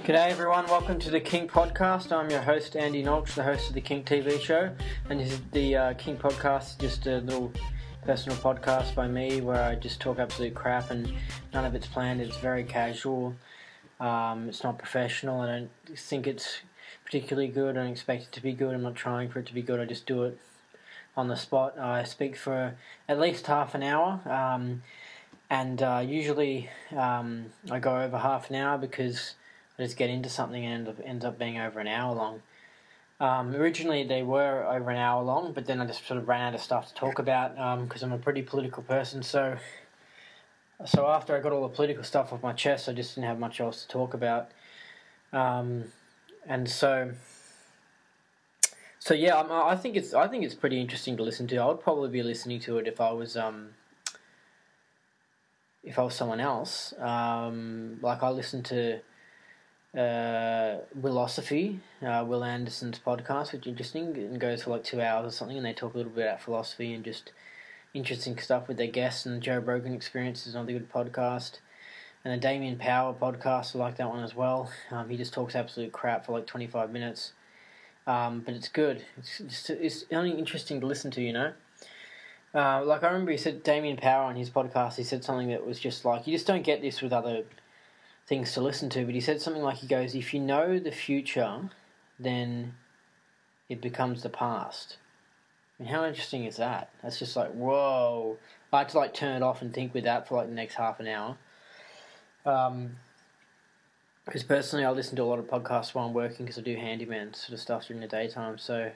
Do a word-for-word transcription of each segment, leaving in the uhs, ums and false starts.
G'day everyone, welcome to the King Podcast. I'm your host Andy Nolch, the host of the King T V show, and this is the uh, King Podcast, just a little personal podcast by me where I just talk absolute crap and none of it's planned. It's very casual, um, it's not professional. I don't think it's particularly good. I don't expect it to be good. I'm not trying for it to be good. I just do it on the spot. I speak for at least half an hour, um, and uh, usually um, I go over half an hour because I just get into something and it ends up being over an hour long. Um, originally they were over an hour long, but then I just sort of ran out of stuff to talk about because um, I'm a pretty political person. So, so after I got all the political stuff off my chest, I just didn't have much else to talk about. Um, and so, so yeah, I'm, I think it's I think it's pretty interesting to listen to. I would probably be listening to it if I was um, if I was someone else. Um, like I listen to. Uh, Willosophy, uh, Will Anderson's podcast, which is interesting, and goes for like two hours or something, and they talk a little bit about philosophy and just interesting stuff with their guests. And Joe Rogan Experience is another good podcast, and the Damien Power podcast, I like that one as well. Um, he just talks absolute crap for like twenty-five minutes, um, but it's good. It's just it's only interesting to listen to, you know. Uh, like I remember he said Damien Power on his podcast. He said something that was just like, you just don't get this with other things to listen to, but he said something like, he goes, if you know the future, then it becomes the past. I mean, how interesting is that? That's just like, whoa. I had to like turn it off and think with that for like the next half an hour. Um, because personally I listen to a lot of podcasts while I'm working because I do handyman sort of stuff during the daytime, so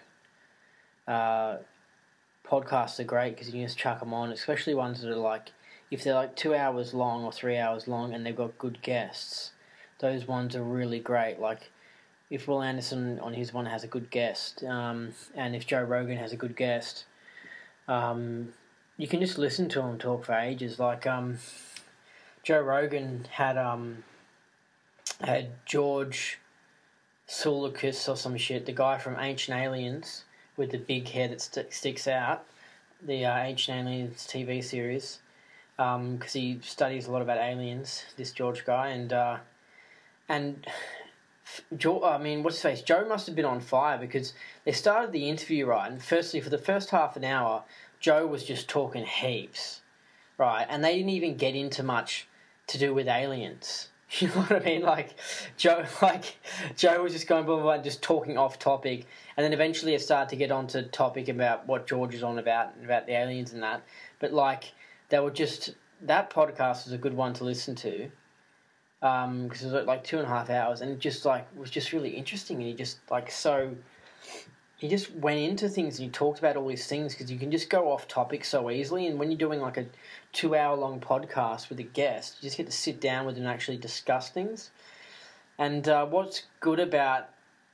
uh, podcasts are great because you can just chuck them on, especially ones that are like, if they're like two hours long or three hours long and they've got good guests, those ones are really great. Like if Will Anderson on his one has a good guest, um, and if Joe Rogan has a good guest, um, you can just listen to them talk for ages. Like um, Joe Rogan had um, had George Tsoukalos or some shit, the guy from Ancient Aliens with the big hair that st- sticks out, the uh, Ancient Aliens T V series. Because um, he studies a lot about aliens, this George guy, and uh, and Joe, I mean, what's his face? Joe must have been on fire because they started the interview right, and firstly, for the first half an hour, Joe was just talking heaps, right, and they didn't even get into much to do with aliens. You know what I mean? Like Joe, like Joe was just going blah blah blah, just talking off topic, and then eventually it started to get onto topic about what George is on about, about the aliens and that, but like. They were just, that podcast was a good one to listen to, um, because it was like two and a half hours, and it just like was just really interesting, and he just like so, he just went into things and he talked about all these things because you can just go off topic so easily, and when you're doing like a two hour long podcast with a guest, you just get to sit down with them and actually discuss things. And uh, what's good about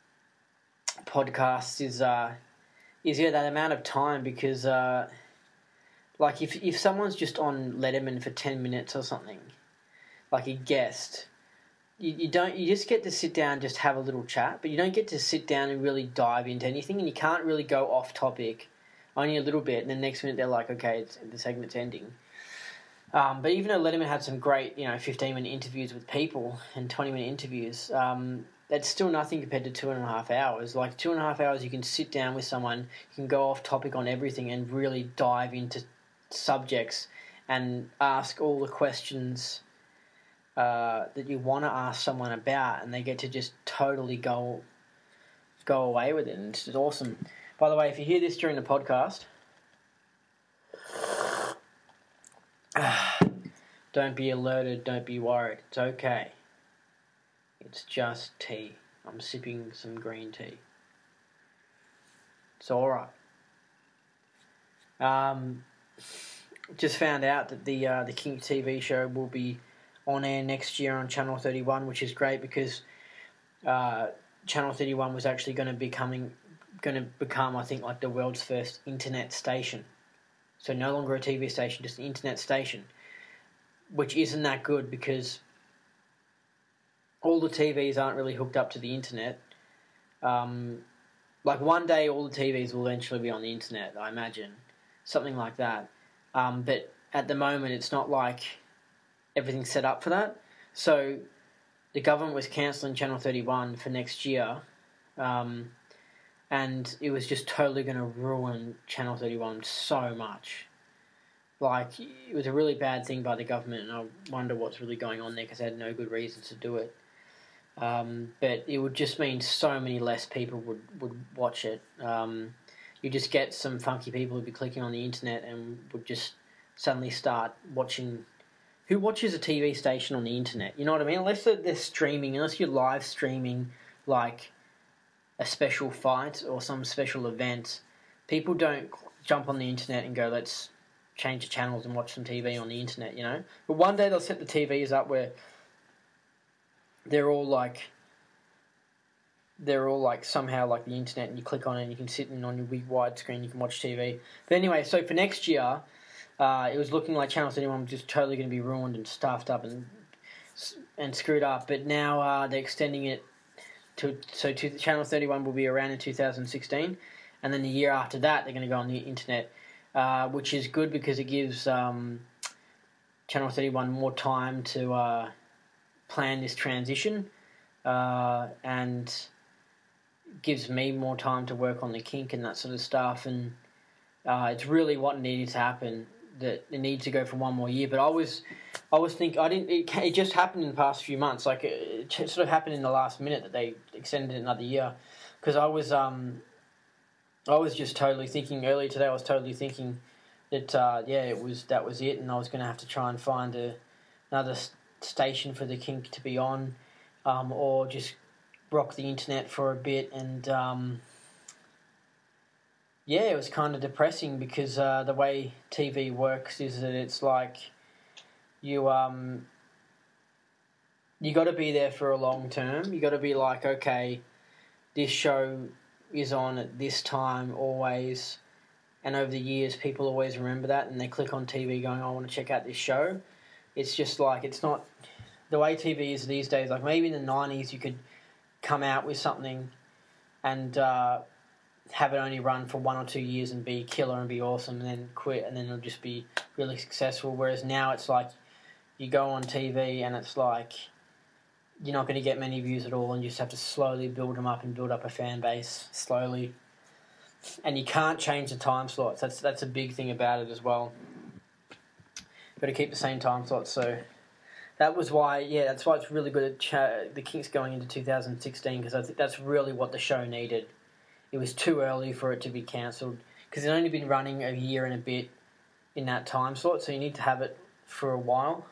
podcasts is uh, is yeah that amount of time because. Uh, Like, if if someone's just on Letterman for ten minutes or something, like a guest, you, you don't you just get to sit down and just have a little chat, but you don't get to sit down and really dive into anything, and you can't really go off topic only a little bit, and then next minute they're like, okay, it's, the segment's ending. Um, but even though Letterman had some great, you know, fifteen-minute interviews with people and twenty-minute interviews, um, that's still nothing compared to two and a half hours. Like, two and a half hours, you can sit down with someone, you can go off topic on everything and really dive into subjects and ask all the questions uh, that you want to ask someone about, and they get to just totally go go away with it, and it's just awesome. By the way, if you hear this during the podcast, don't be alerted, don't be worried, it's okay. It's just tea. I'm sipping some green tea. It's alright. Um... Just found out that the uh, the King T V show will be on air next year on Channel thirty-one, which is great because uh, Channel thirty-one was actually going to be coming, going to become, I think, like the world's first internet station. So no longer a T V station, just an internet station, which isn't that good because all the T Vs aren't really hooked up to the internet. Um, like one day, all the T Vs will eventually be on the internet, I imagine, something like that. Um, but at the moment, it's not like everything's set up for that. So the government was cancelling Channel thirty-one for next year, um, and it was just totally going to ruin Channel thirty-one so much. Like, it was a really bad thing by the government, and I wonder what's really going on there because they had no good reasons to do it. Um, but it would just mean so many less people would, would watch it. Um, you just get some funky people who'd be clicking on the internet and would just suddenly start watching. Who watches a T V station on the internet? You know what I mean? Unless they're streaming, unless you're live streaming like a special fight or some special event, people don't jump on the internet and go, let's change the channels and watch some T V on the internet, you know? But one day they'll set the T Vs up where they're all like, they're all like somehow like the internet, and you click on it and you can sit in on your big wide screen, you can watch T V. But anyway, so for next year, uh, it was looking like Channel thirty-one was just totally going to be ruined and stuffed up and and screwed up. But now uh, they're extending it to, so to, Channel thirty-one will be around in two thousand sixteen, and then the year after that they're going to go on the internet, uh, which is good because it gives um, Channel thirty-one more time to uh, plan this transition, uh, and gives me more time to work on the kink and that sort of stuff. And uh, it's really what needed to happen, that it needs to go for one more year. But I was, I was thinking, I didn't. It, it just happened in the past few months. Like it, it sort of happened in the last minute that they extended it another year. Because I was, um, I was just totally thinking earlier today. I was totally thinking that uh, yeah, it was that was it, and I was going to have to try and find a, another station for the kink to be on, um, or just rock the internet for a bit. And um, yeah, it was kind of depressing because uh, the way T V works is that it's like you um you got to be there for a long term. You got to be like, okay, this show is on at this time always, and over the years people always remember that and they click on T V going, I want to check out this show. It's just like, it's not the way T V is these days. Like maybe in the nineties you could come out with something and uh, have it only run for one or two years and be killer and be awesome, and then quit, and then it'll just be really successful. Whereas now it's like you go on T V and it's like you're not going to get many views at all, and you just have to slowly build them up and build up a fan base slowly. And you can't change the time slots. That's that's a big thing about it as well. You've got to keep the same time slots. So that was why, yeah, that's why it's really good at Ch- the Kinks going into two thousand sixteen, because I think that's really what the show needed. It was too early for it to be cancelled because it's only been running a year and a bit in that time slot, so you need to have it for a while.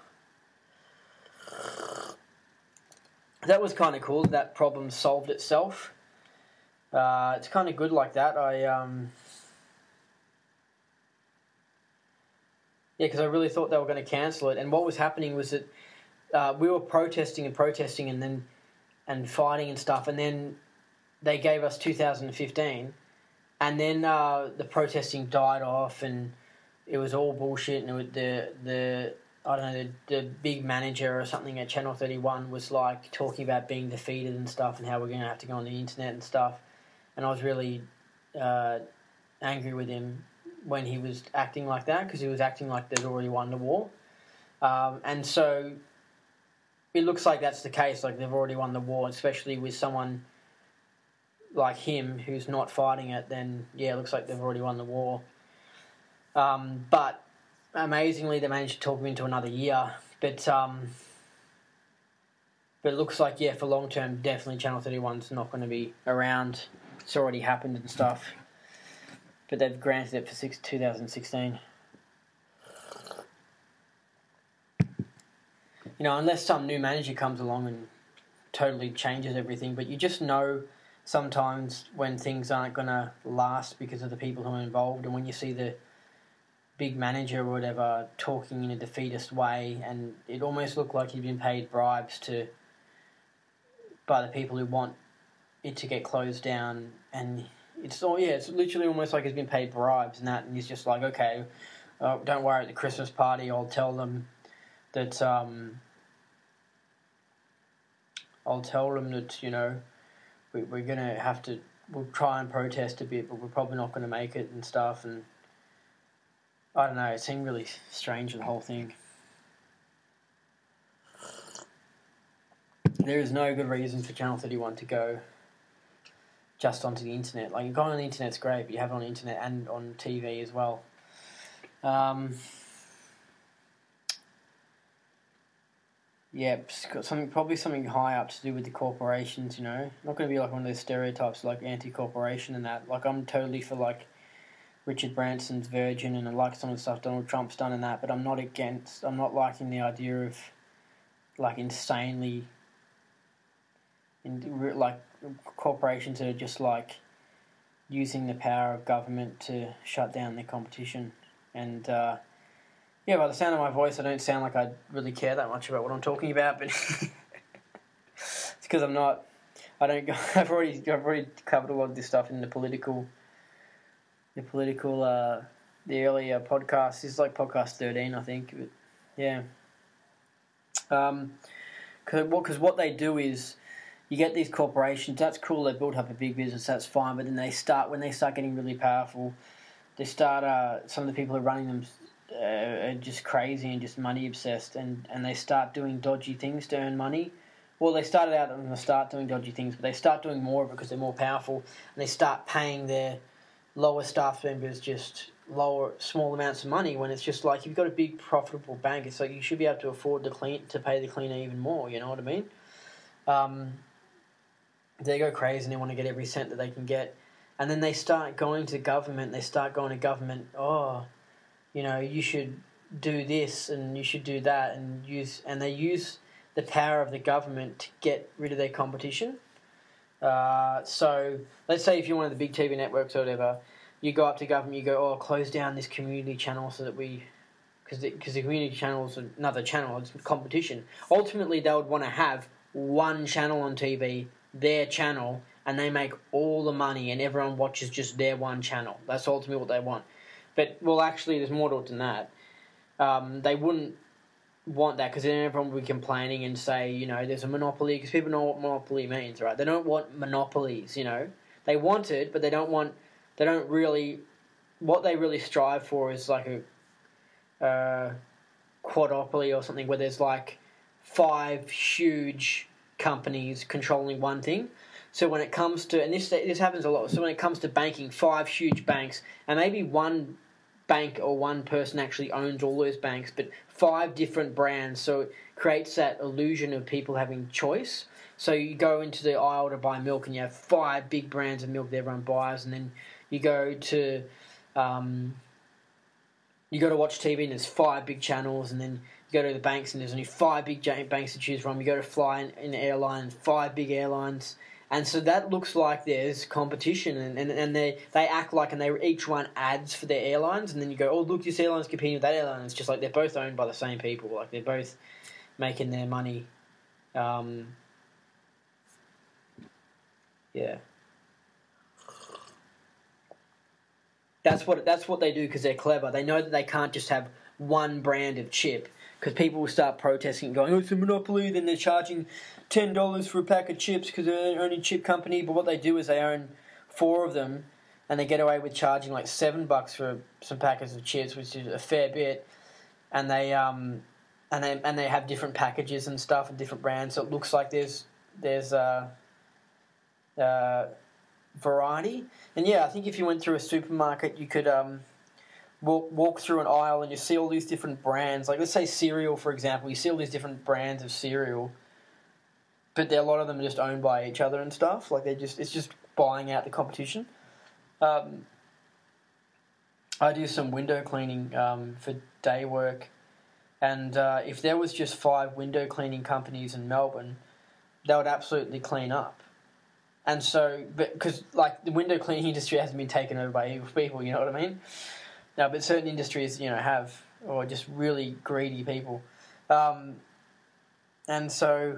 That was kind of cool. That problem solved itself. Uh, it's kind of good like that. I um, yeah, because I really thought they were going to cancel it, and what was happening was that uh, we were protesting and protesting, and then and fighting and stuff, and then they gave us two thousand fifteen, and then uh, the protesting died off, and it was all bullshit. And it was the the I don't know the, the big manager or something at Channel thirty-one was like talking about being defeated and stuff, and how we're going to have to go on the internet and stuff. And I was really uh, angry with him when he was acting like that, because he was acting like they'd already won the war. Um, and so it looks like that's the case. Like they've already won the war, especially with someone like him who's not fighting it. Then yeah, it looks like they've already won the war. Um, but amazingly, they managed to talk him into another year. But um, but it looks like, yeah, for long term, definitely Channel thirty-one's not going to be around. It's already happened and stuff. But they've granted it for six, twenty sixteen. You know, unless some new manager comes along and totally changes everything. But you just know sometimes when things aren't going to last because of the people who are involved. And when you see the big manager or whatever talking in a defeatist way, and it almost looked like he'd been paid bribes to by the people who want it to get closed down, and it's all yeah, it's literally almost like he's been paid bribes and that, and he's just like, okay, uh, don't worry, at the Christmas party I'll tell them that um, I'll tell them that you know we, we're gonna have to we'll try and protest a bit, but we're probably not going to make it and stuff. And I don't know, it seemed really strange, the whole thing. there is no good reason for Channel thirty-one to go just onto the internet. Like, you've got on the internet's great, but you have it on the internet and on T V as well. Um, yeah, it's got something, probably something high up to do with the corporations, you know. Not going to be like one of those stereotypes like anti-corporation and that. Like, I'm totally for, like, Richard Branson's Virgin, and I like some of the stuff Donald Trump's done and that, but I'm not against, I'm not liking the idea of, like, insanely, in, like, corporations that are just, like, using the power of government to shut down their competition. And, uh, yeah, by the sound of my voice, I don't sound like I really care that much about what I'm talking about, but it's because I'm not, I don't, I've already, I've already covered a lot of this stuff in the political, the political, uh, the earlier podcast. This is like podcast thirteen, I think, but yeah. Um, cause what, cause what they do is, you get these corporations, that's cool, they build up a big business, that's fine, but then they start, when they start getting really powerful, they start, uh, some of the people who are running them uh, are just crazy and just money obsessed, and, and they start doing dodgy things to earn money. Well, they started out from the start doing dodgy things, but they start doing more of it because they're more powerful, and they start paying their lower staff members just lower, small amounts of money, when it's just like, if you've got a big profitable bank, it's like you should be able to afford to clean, to pay the cleaner even more, you know what I mean? Um... They go crazy and they want to get every cent that they can get. And then they start going to government, they start going to government, oh, you know, you should do this and you should do that, and use, and they use the power of the government to get rid of their competition. Uh, so let's say if you're one of the big T V networks or whatever, you go up to government, you go, oh, close down this community channel so that we, because the, cause the community channel is another channel, it's competition. Ultimately, they would want to have one channel on T V, their channel, and they make all the money and everyone watches just their one channel. That's ultimately what they want. But, well, actually, there's more to it than that. Um, they wouldn't want that, because then everyone would be complaining and say, you know, there's a monopoly, because people know what monopoly means, right? They don't want monopolies, you know. They want it, but they don't want, they don't really, what they really strive for is like a uh, quadopoly or something, where there's like five huge companies controlling one thing. So when it comes to, and this this happens a lot, so when it comes to banking, five huge banks, and maybe one bank or one person actually owns all those banks, but five different brands, so it creates that illusion of people having choice. So you go into the aisle to buy milk and you have five big brands of milk that everyone buys, and then you go to um, you go to watch T V and there's five big channels, and then you go to the banks and there's only five big giant banks to choose from. You go to fly in, in an airline, five big airlines. And so that looks like there's competition, and, and, and they, they act like, and they each run ads for their airlines, and then you go, oh, look, this airline's competing with that airline. It's just like they're both owned by the same people. Like, they're both making their money. Um, yeah. That's what that's what they do, because they're clever. They know that they can't just have one brand of chip, because people will start protesting and going, oh, it's a monopoly, then they're charging ten dollars for a pack of chips because they're the only chip company. But what they do is they own four of them, and they get away with charging like seven bucks for some packets of chips, which is a fair bit. And they um and they and they have different packages and stuff and different brands, so it looks like there's there's uh uh variety. And yeah, I think if you went through a supermarket, you could um walk walk through an aisle and you see all these different brands. Like, let's say cereal, for example, you see all these different brands of cereal, but a lot of them are just owned by each other and stuff. Like, they just it's just buying out the competition. Um, I do some window cleaning um, for day work, and uh, if there was just five window cleaning companies in Melbourne, they would absolutely clean up. And so, because like the window cleaning industry hasn't been taken over by evil people, you know what I mean? No, but certain industries, you know, have, or just really greedy people. Um, and so,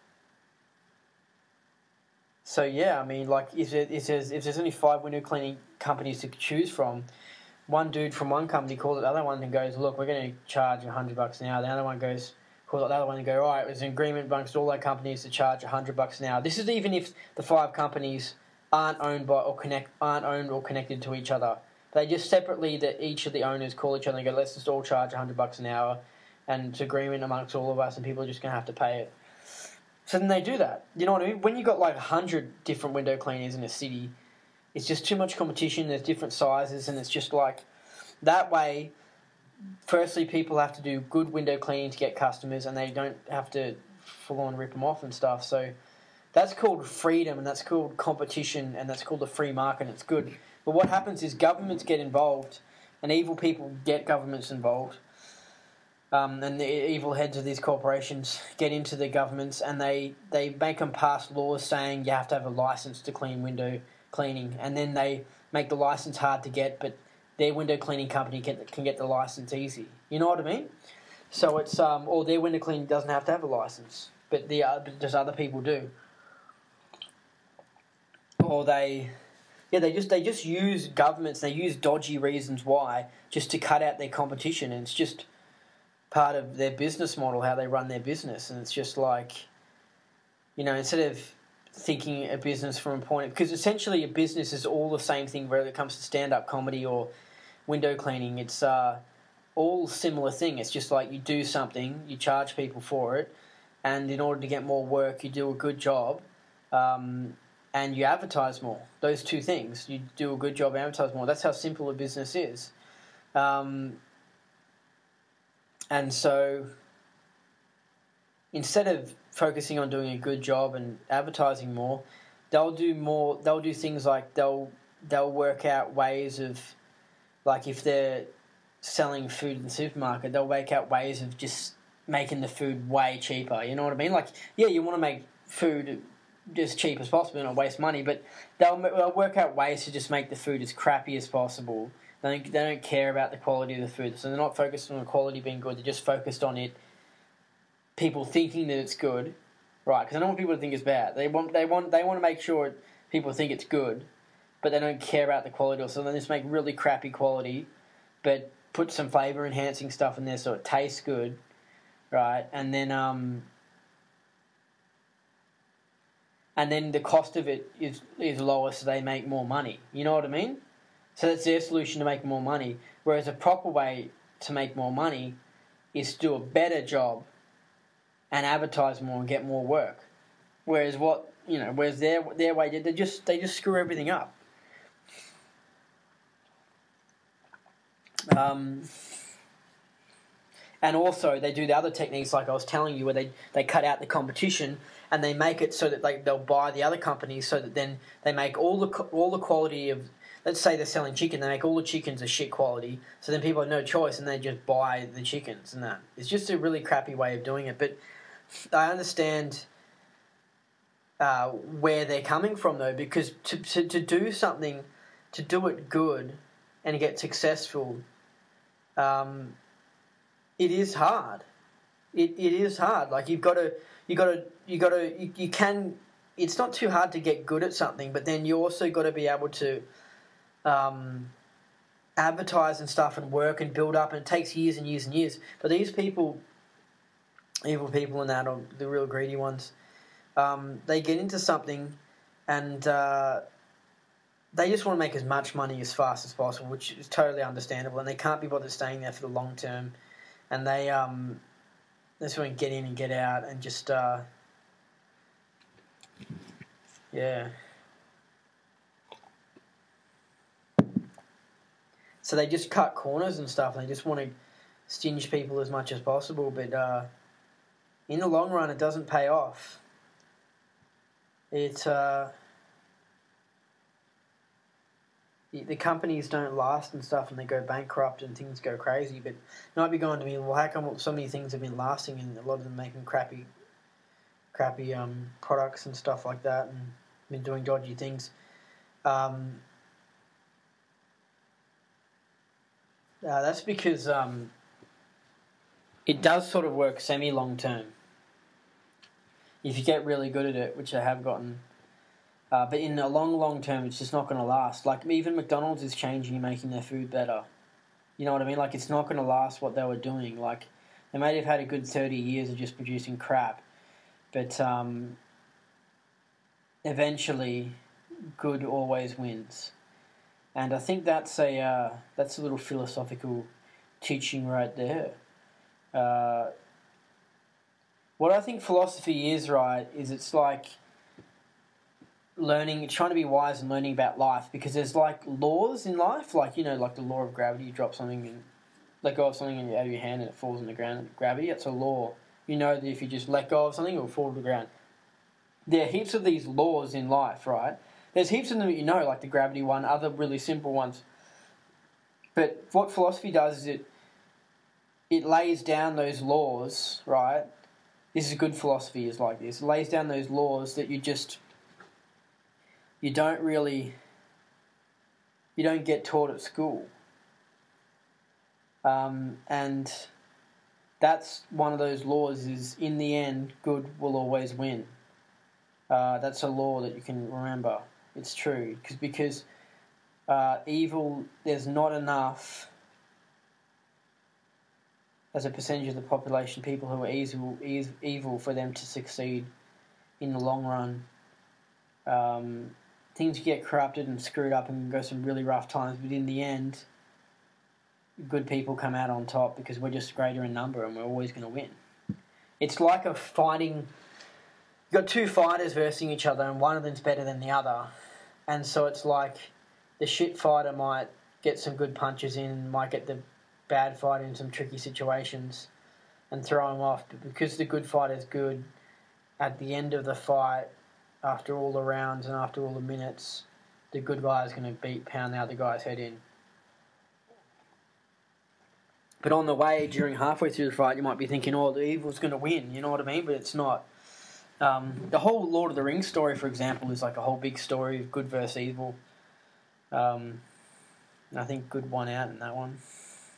so yeah, I mean, like, if, it, if, there's, if there's only five window cleaning companies to choose from, one dude from one company calls the other one and goes, look, we're going to charge a hundred bucks an hour. The other one goes, calls the other one and go, all right, there's an agreement amongst all our companies to charge a hundred bucks an hour. This is even if the five companies aren't owned by or connect aren't owned or connected to each other. They just separately, that each of the owners call each other and go, let's just all charge a hundred bucks an hour, and it's agreement amongst all of us, and people are just going to have to pay it. So then they do that. You know what I mean? When you got like a hundred different window cleaners in a city, it's just too much competition. There's different sizes, and it's just like that way. Firstly, people have to do good window cleaning to get customers, and they don't have to full on rip them off and stuff. So that's called freedom, and that's called competition, and that's called the free market, and it's good. But what happens is governments get involved, and evil people get governments involved. Um, and the evil heads of these corporations get into the governments, and they, they make them pass laws saying you have to have a license to clean window cleaning, and then they make the license hard to get, but their window cleaning company can, can get the license easy. You know what I mean? So it's um, or their window cleaning doesn't have to have a license, but the uh, but just other people do, or they. Yeah, they just they just use governments. They use dodgy reasons why just to cut out their competition, and it's just part of their business model, how they run their business. And it's just like, you know, instead of thinking a business from a point, because essentially a business is all the same thing whether it comes to stand-up comedy or window cleaning. It's uh, all similar thing. It's just like you do something, you charge people for it, and in order to get more work, you do a good job, um, and you advertise more. Those two things, you do a good job, advertise more. That's how simple a business is. Um, And so instead of focusing on doing a good job and advertising more, they'll do more they'll do things like they'll they'll work out ways of, like if they're selling food in the supermarket, they'll work out ways of just making the food way cheaper. You know what I mean? Like, yeah, you want to make food as cheap as possible and not waste money, but they'll, they'll work out ways to just make the food as crappy as possible. They don't, they don't care about the quality of the food, so they're not focused on the quality being good. They're just focused on it, people thinking that it's good, right? Because I don't want people to think it's bad. They want they want they want to make sure people think it's good, but they don't care about the quality. So they just make really crappy quality, but put some flavor enhancing stuff in there so it tastes good, right? And then um, and then the cost of it is is lower, so they make more money. You know what I mean? So that's their solution to make more money. Whereas a proper way to make more money is to do a better job and advertise more and get more work. Whereas what you know, whereas their their way they just they just screw everything up. Um, and also they do the other techniques like I was telling you, where they, they cut out the competition and they make it so that they they'll buy the other companies, so that then they make all the all the quality of. Let's say they're selling chicken, they make all the chickens of shit quality, so then people have no choice and they just buy the chickens and that. It's just a really crappy way of doing it, but I understand uh, where they're coming from though, because to, to, to do something, to do it good and get successful, um, it is hard. It it is hard. Like you've got to, you got to, you got to, you, you can. It's not too hard to get good at something, but then you also got to be able to Um, advertise and stuff and work and build up, and it takes years and years and years. But these people, evil people and that, or the real greedy ones, um, they get into something and uh, they just want to make as much money as fast as possible, which is totally understandable, and they can't be bothered staying there for the long term, and they um, they just want to get in and get out and just uh, yeah. So they just cut corners and stuff, and they just want to stinge people as much as possible. But uh, in the long run, it doesn't pay off. It uh, the companies don't last and stuff, and they go bankrupt and things go crazy. But you might be going to me, well, how come so many things have been lasting and a lot of them making crappy, crappy um, products and stuff like that, and been doing dodgy things. Um, Uh, that's because um, it does sort of work semi-long term. If you get really good at it, which I have gotten. Uh, but in the long, long term, it's just not going to last. Like, even McDonald's is changing and making their food better. You know what I mean? Like, it's not going to last what they were doing. Like, they may have had a good thirty years of just producing crap. But um, eventually, good always wins. And I think that's a uh, that's a little philosophical teaching right there. Uh, What I think philosophy is, right, is it's like learning, trying to be wise and learning about life, because there's like laws in life, like, you know, like the law of gravity. You drop something and let go of something and out of your hand and it falls on the ground. Gravity, that's a law. You know that if you just let go of something, it will fall to the ground. There are heaps of these laws in life, right? There's heaps of them that you know, like the gravity one, other really simple ones. But what philosophy does is it it lays down those laws, right? This is good philosophy, is like this. It lays down those laws that you just, you don't really, you don't get taught at school. Um, and that's one of those laws is, in the end, good will always win. Uh, that's a law that you can remember. It's true. Cause, because uh, evil, there's not enough, as a percentage of the population, people who are evil, evil for them to succeed in the long run. Um, things get corrupted and screwed up and go some really rough times, but in the end, good people come out on top because we're just greater in number and we're always going to win. It's like a fighting... You've got two fighters versing each other and one of them's better than the other. And so it's like the shit fighter might get some good punches in, might get the bad fighter in some tricky situations and throw him off. But because the good fighter's good, at the end of the fight, after all the rounds and after all the minutes, the good guy is going to beat, pound the other guy's head in. But on the way, during halfway through the fight, you might be thinking, oh, the evil's going to win, you know what I mean? But it's not. Um, the whole Lord of the Rings story, for example, is like a whole big story of good versus evil. Um, I think good won out in that one.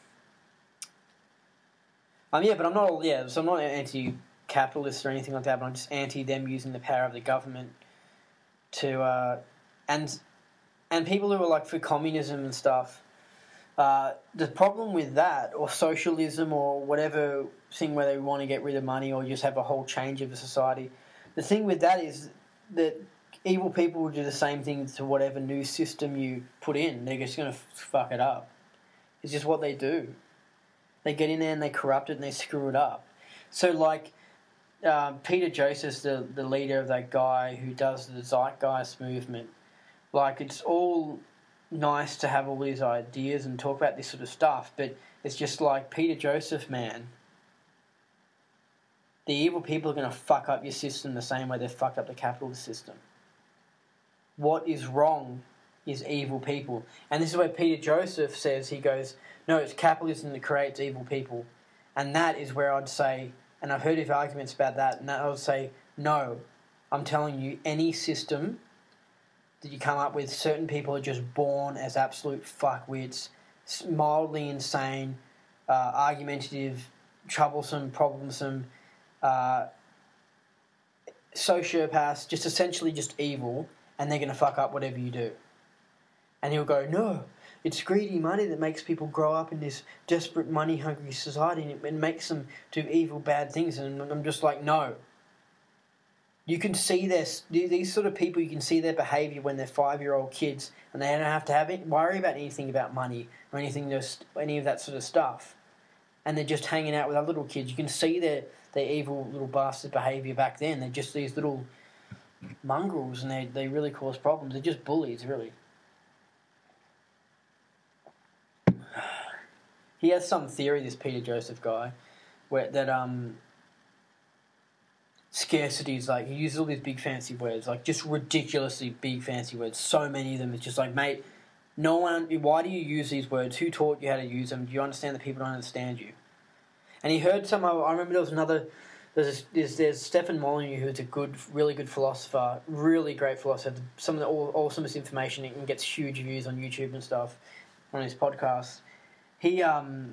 Um, yeah, but I'm not, yeah, so I'm not anti-capitalist or anything like that, but I'm just anti them using the power of the government to, uh, and, and people who are like for communism and stuff. Uh, the problem with that, or socialism, or whatever thing where they want to get rid of money or just have a whole change of the society, the thing with that is that evil people will do the same thing to whatever new system you put in. They're just going to fuck it up. It's just what they do. They get in there and they corrupt it and they screw it up. So, like, uh, Peter Joseph, the, the leader of that guy who does the Zeitgeist movement, like, it's all nice to have all these ideas and talk about this sort of stuff, but it's just like, Peter Joseph, man, the evil people are going to fuck up your system the same way they fucked up the capitalist system. What is wrong is evil people. And this is where Peter Joseph says, he goes, no, it's capitalism that creates evil people. And that is where I'd say, and I've heard of arguments about that, and I would say, no, I'm telling you, any system that you come up with, certain people are just born as absolute fuckwits, mildly insane, uh, argumentative, troublesome, problemsome, uh, sociopaths, just essentially just evil, and they're going to fuck up whatever you do. And he'll go, no, it's greedy money that makes people grow up in this desperate, money-hungry society, and it, it makes them do evil, bad things. And I'm just like, no. You can see their, these sort of people, you can see their behaviour when they're five-year-old kids, and they don't have to have it, worry about anything about money or anything, just any of that sort of stuff. And they're just hanging out with other little kids. You can see their, their evil little bastard behaviour back then. They're just these little mongrels, and they, they really cause problems. They're just bullies, really. He has some theory, this Peter Joseph guy, where that um scarcity is like, he uses all these big fancy words, like just ridiculously big fancy words. So many of them. It's just like, mate, no one. Why do you use these words? Who taught you how to use them? Do you understand that people don't understand you? And he heard some. I remember there was another. There's there's, there's Stefan Molyneux, who's a good, really good philosopher, really great philosopher. Some of the awesomest information, and gets huge views on YouTube and stuff on his podcast. He um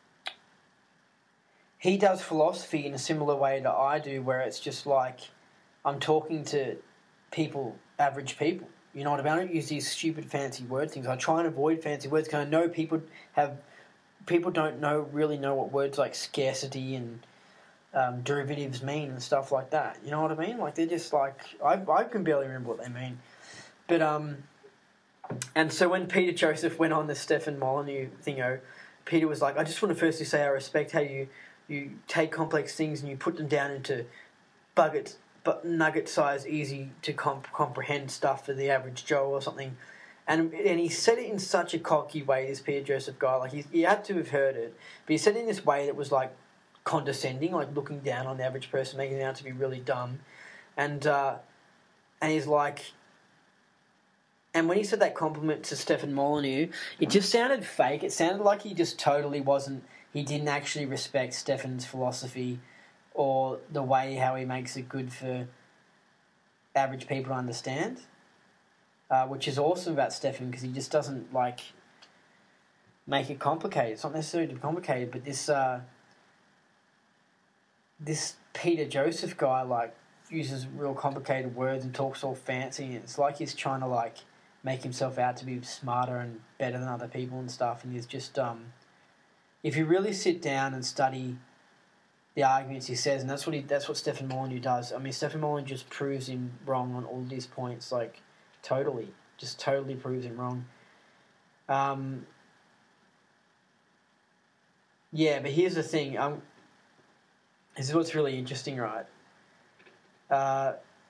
he does philosophy in a similar way that I do, where it's just like I'm talking to people, average people. You know what I mean? I don't use these stupid fancy word things. I try and avoid fancy words because I know people have people don't know really know what words like scarcity and um, derivatives mean and stuff like that. You know what I mean? Like they're just like I I can barely remember what they mean, but um. And so when Peter Joseph went on the Stefan Molyneux thingo, Peter was like, I just want to firstly say I respect how you you take complex things and you put them down into buckets, but nugget size, easy to comp- comprehend stuff for the average Joe or something. And and he said it in such a cocky way, this Peter Joseph guy. Like, he, he had to have heard it. But he said it in this way that was, like, condescending, like looking down on the average person, making it out to be really dumb. And, uh, and he's like... And when he said that compliment to Stefan Molyneux, it just sounded fake. It sounded like he just totally wasn't... He didn't actually respect Stefan's philosophy or the way how he makes it good for average people to understand. Uh, which is awesome about Stefan, because he just doesn't, like, make it complicated. It's not necessarily complicated, but this uh, this Peter Joseph guy, like, uses real complicated words and talks all fancy, and it's like he's trying to, like, make himself out to be smarter and better than other people and stuff, and he's just, um, if you really sit down and study the arguments he says, and that's what he, that's what Stefan Molyneux does. I mean, Stefan Molyneux just proves him wrong on all these points, like, totally. Just totally proves him wrong. Um, yeah, but here's the thing. Um, this is what's really interesting, right? Uh,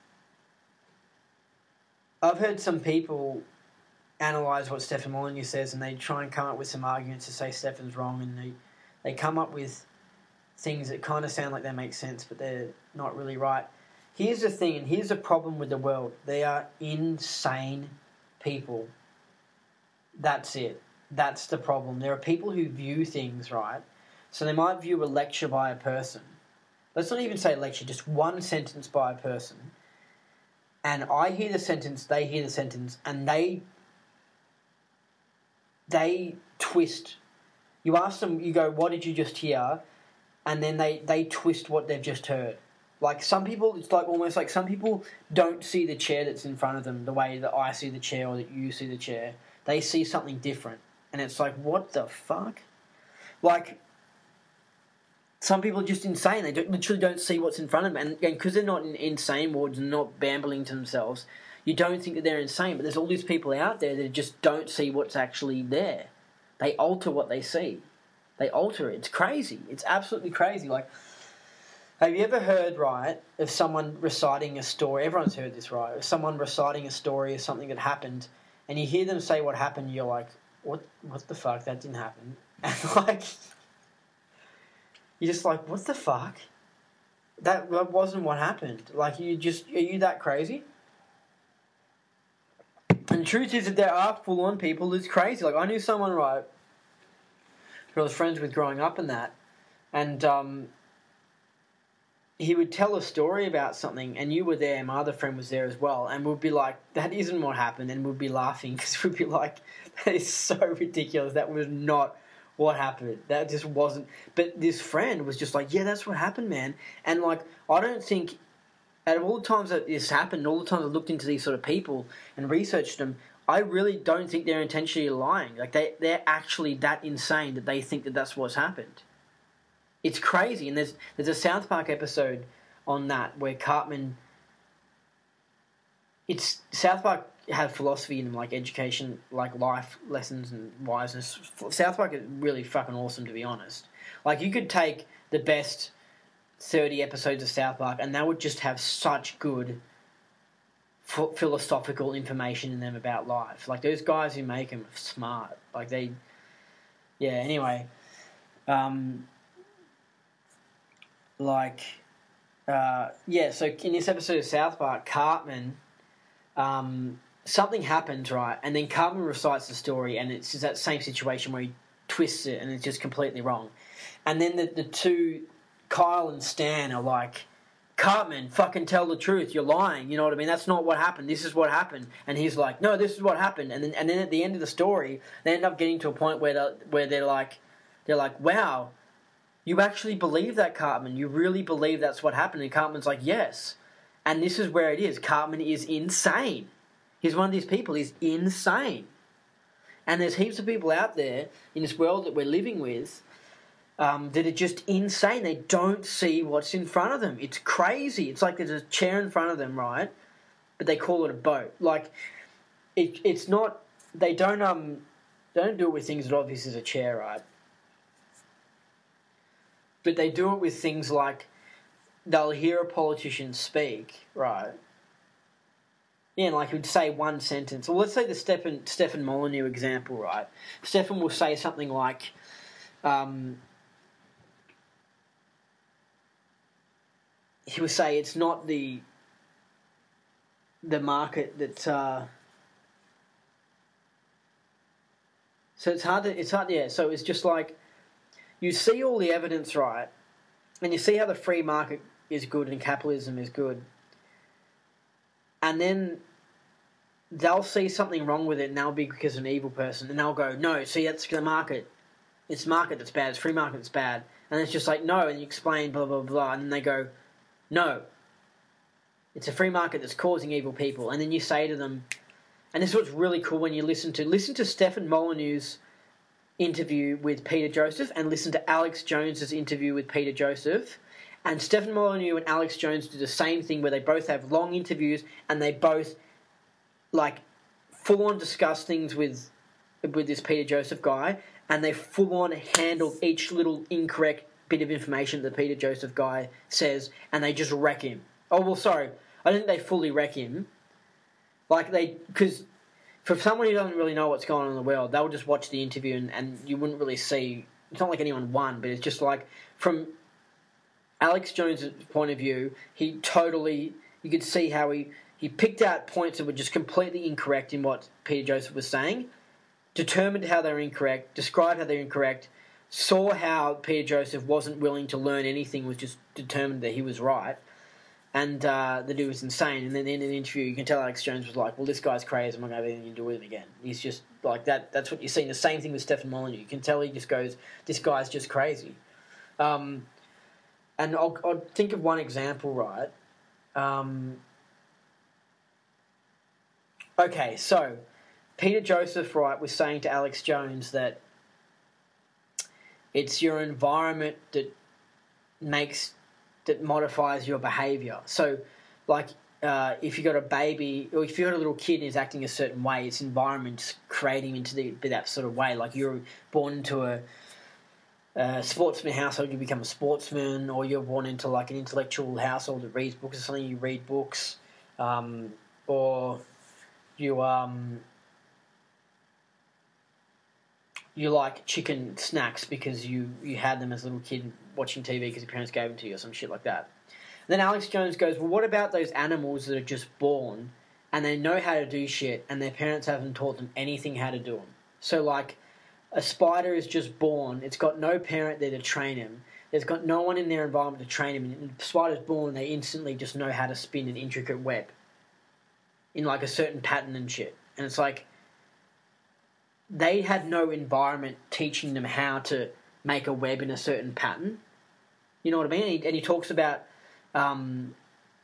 I've heard some people analyse what Stefan Molyneux says, and they try and come up with some arguments to say Stefan's wrong, and they, they come up with things that kind of sound like they make sense, but they're not really right. Here's the thing, and here's the problem with the world. They are insane people. That's it. That's the problem. There are people who view things, right? So they might view a lecture by a person. Let's not even say lecture, just one sentence by a person. And I hear the sentence, they hear the sentence, and they they twist. You ask them, you go, what did you just hear? And then they, they twist what they've just heard. Like, some people, it's like almost like some people don't see the chair that's in front of them the way that I see the chair or that you see the chair. They see something different. And it's like, what the fuck? Like, some people are just insane. They don't, literally don't see what's in front of them. And because they're not in insane wards and not bambling to themselves, you don't think that they're insane. But there's all these people out there that just don't see what's actually there. They alter what they see. They alter it. It's crazy. It's absolutely crazy. Like, have you ever heard, right, of someone reciting a story? Everyone's heard this, right? Of someone reciting a story of something that happened, and you hear them say what happened, you're like, what What the fuck? That didn't happen. And, like, you're just like, what the fuck? That, that wasn't what happened. Like, you just, are you that crazy? And the truth is that there are full-on people who's crazy. Like, I knew someone, right, who I was friends with growing up in that, and um, he would tell a story about something, and you were there, my other friend was there as well, and we'd be like, that isn't what happened, and we'd be laughing, because we'd be like, that is so ridiculous, that was not what happened, that just wasn't, but this friend was just like, yeah, that's what happened, man, and like, I don't think, out of all the times that this happened, all the times I looked into these sort of people and researched them, I really don't think they're intentionally lying. Like, they, they're actually that insane that they think that that's what's happened. It's crazy. And there's there's a South Park episode on that where Cartman... It's... South Park have philosophy in them, like education, like life lessons and wiseness. South Park is really fucking awesome, to be honest. Like, you could take the best thirty episodes of South Park and they would just have such good philosophical information in them about life. Like, those guys who make them are smart. Like, they... Yeah, anyway. Um, like... Uh, yeah, so in this episode of South Park, Cartman... Um, something happens, right? And then Cartman recites the story, and it's just that same situation where he twists it and it's just completely wrong. And then the, the two... Kyle and Stan are like... Cartman, fucking tell the truth, you're lying, you know what I mean? That's not what happened, this is what happened. And he's like, no, this is what happened. And then and then at the end of the story, they end up getting to a point where they're, where they're like, they're like, wow, you actually believe that, Cartman? You really believe that's what happened? And Cartman's like, yes. And this is where it is. Cartman is insane. He's one of these people, he's insane. And there's heaps of people out there in this world that we're living with Um, that are just insane. They don't see what's in front of them. It's crazy. It's like there's a chair in front of them, right? But they call it a boat. Like, it, it's not... They don't um, they don't do it with things that obviously is a chair, right? but they do it with things like they'll hear a politician speak, right? Yeah, and like he'd say one sentence. Well, let's say the Stefan Stefan Molyneux example, right? Stefan will say something like, um, he will say it's not the the market that. Uh, so it's hard to it's hard yeah. So it's just like you see all the evidence, right, and you see how the free market is good and capitalism is good, and then they'll see something wrong with it and they'll be because of an evil person and they'll go, no, see, that's the market. It's market that's bad. It's free market that's bad. And it's just like, no, and you explain blah, blah, blah. And then they go, no, it's a free market that's causing evil people. And then you say to them, and this is what's really cool when you listen to, listen to Stefan Molyneux's interview with Peter Joseph and listen to Alex Jones's interview with Peter Joseph. And Stefan Molyneux and Alex Jones do the same thing where they both have long interviews and they both like full on discuss things with with this Peter Joseph guy, and they full on handle each little incorrect bit of information that the Peter Joseph guy says, and they just wreck him. Oh well, sorry, I don't think they fully wreck him. Like they, because for someone who doesn't really know what's going on in the world, they'll just watch the interview and, and you wouldn't really see. It's not like anyone won, but it's just like from Alex Jones' point of view, he totally. You could see how he. He picked out points that were just completely incorrect in what Peter Joseph was saying, determined how they were incorrect, described how they were incorrect, saw how Peter Joseph wasn't willing to learn anything, was just determined that he was right, and uh, that he was insane. And then in the interview, you can tell Alex Jones was like, well, this guy's crazy, I'm not going to have anything to do with him again. He's just like that. That's what you're seeing. The same thing with Stefan Molyneux. You can tell he just goes, this guy's just crazy. Um, and I'll, I'll think of one example, right? Um... Okay, so Peter Joseph, right, was saying to Alex Jones that it's your environment that makes, that modifies your behaviour. So, like, uh, if you got a baby, or if you got a little kid and he's acting a certain way, it's environment creating him into the, that sort of way. Like, you're born into a, a sportsman household, you become a sportsman, or you're born into, like, an intellectual household that reads books or something, you read books, um, or... You um you like chicken snacks because you, you had them as a little kid watching T V because your parents gave them to you or some shit like that. And then Alex Jones goes, well, what about those animals that are just born and they know how to do shit and their parents haven't taught them anything how to do them? So like a spider is just born, it's got no parent there to train him. There's got no one in their environment to train him. And the spider's born, they instantly just know how to spin an intricate web in like a certain pattern and shit. And it's like they had no environment teaching them how to make a web in a certain pattern. You know what I mean? And he, and he talks about um,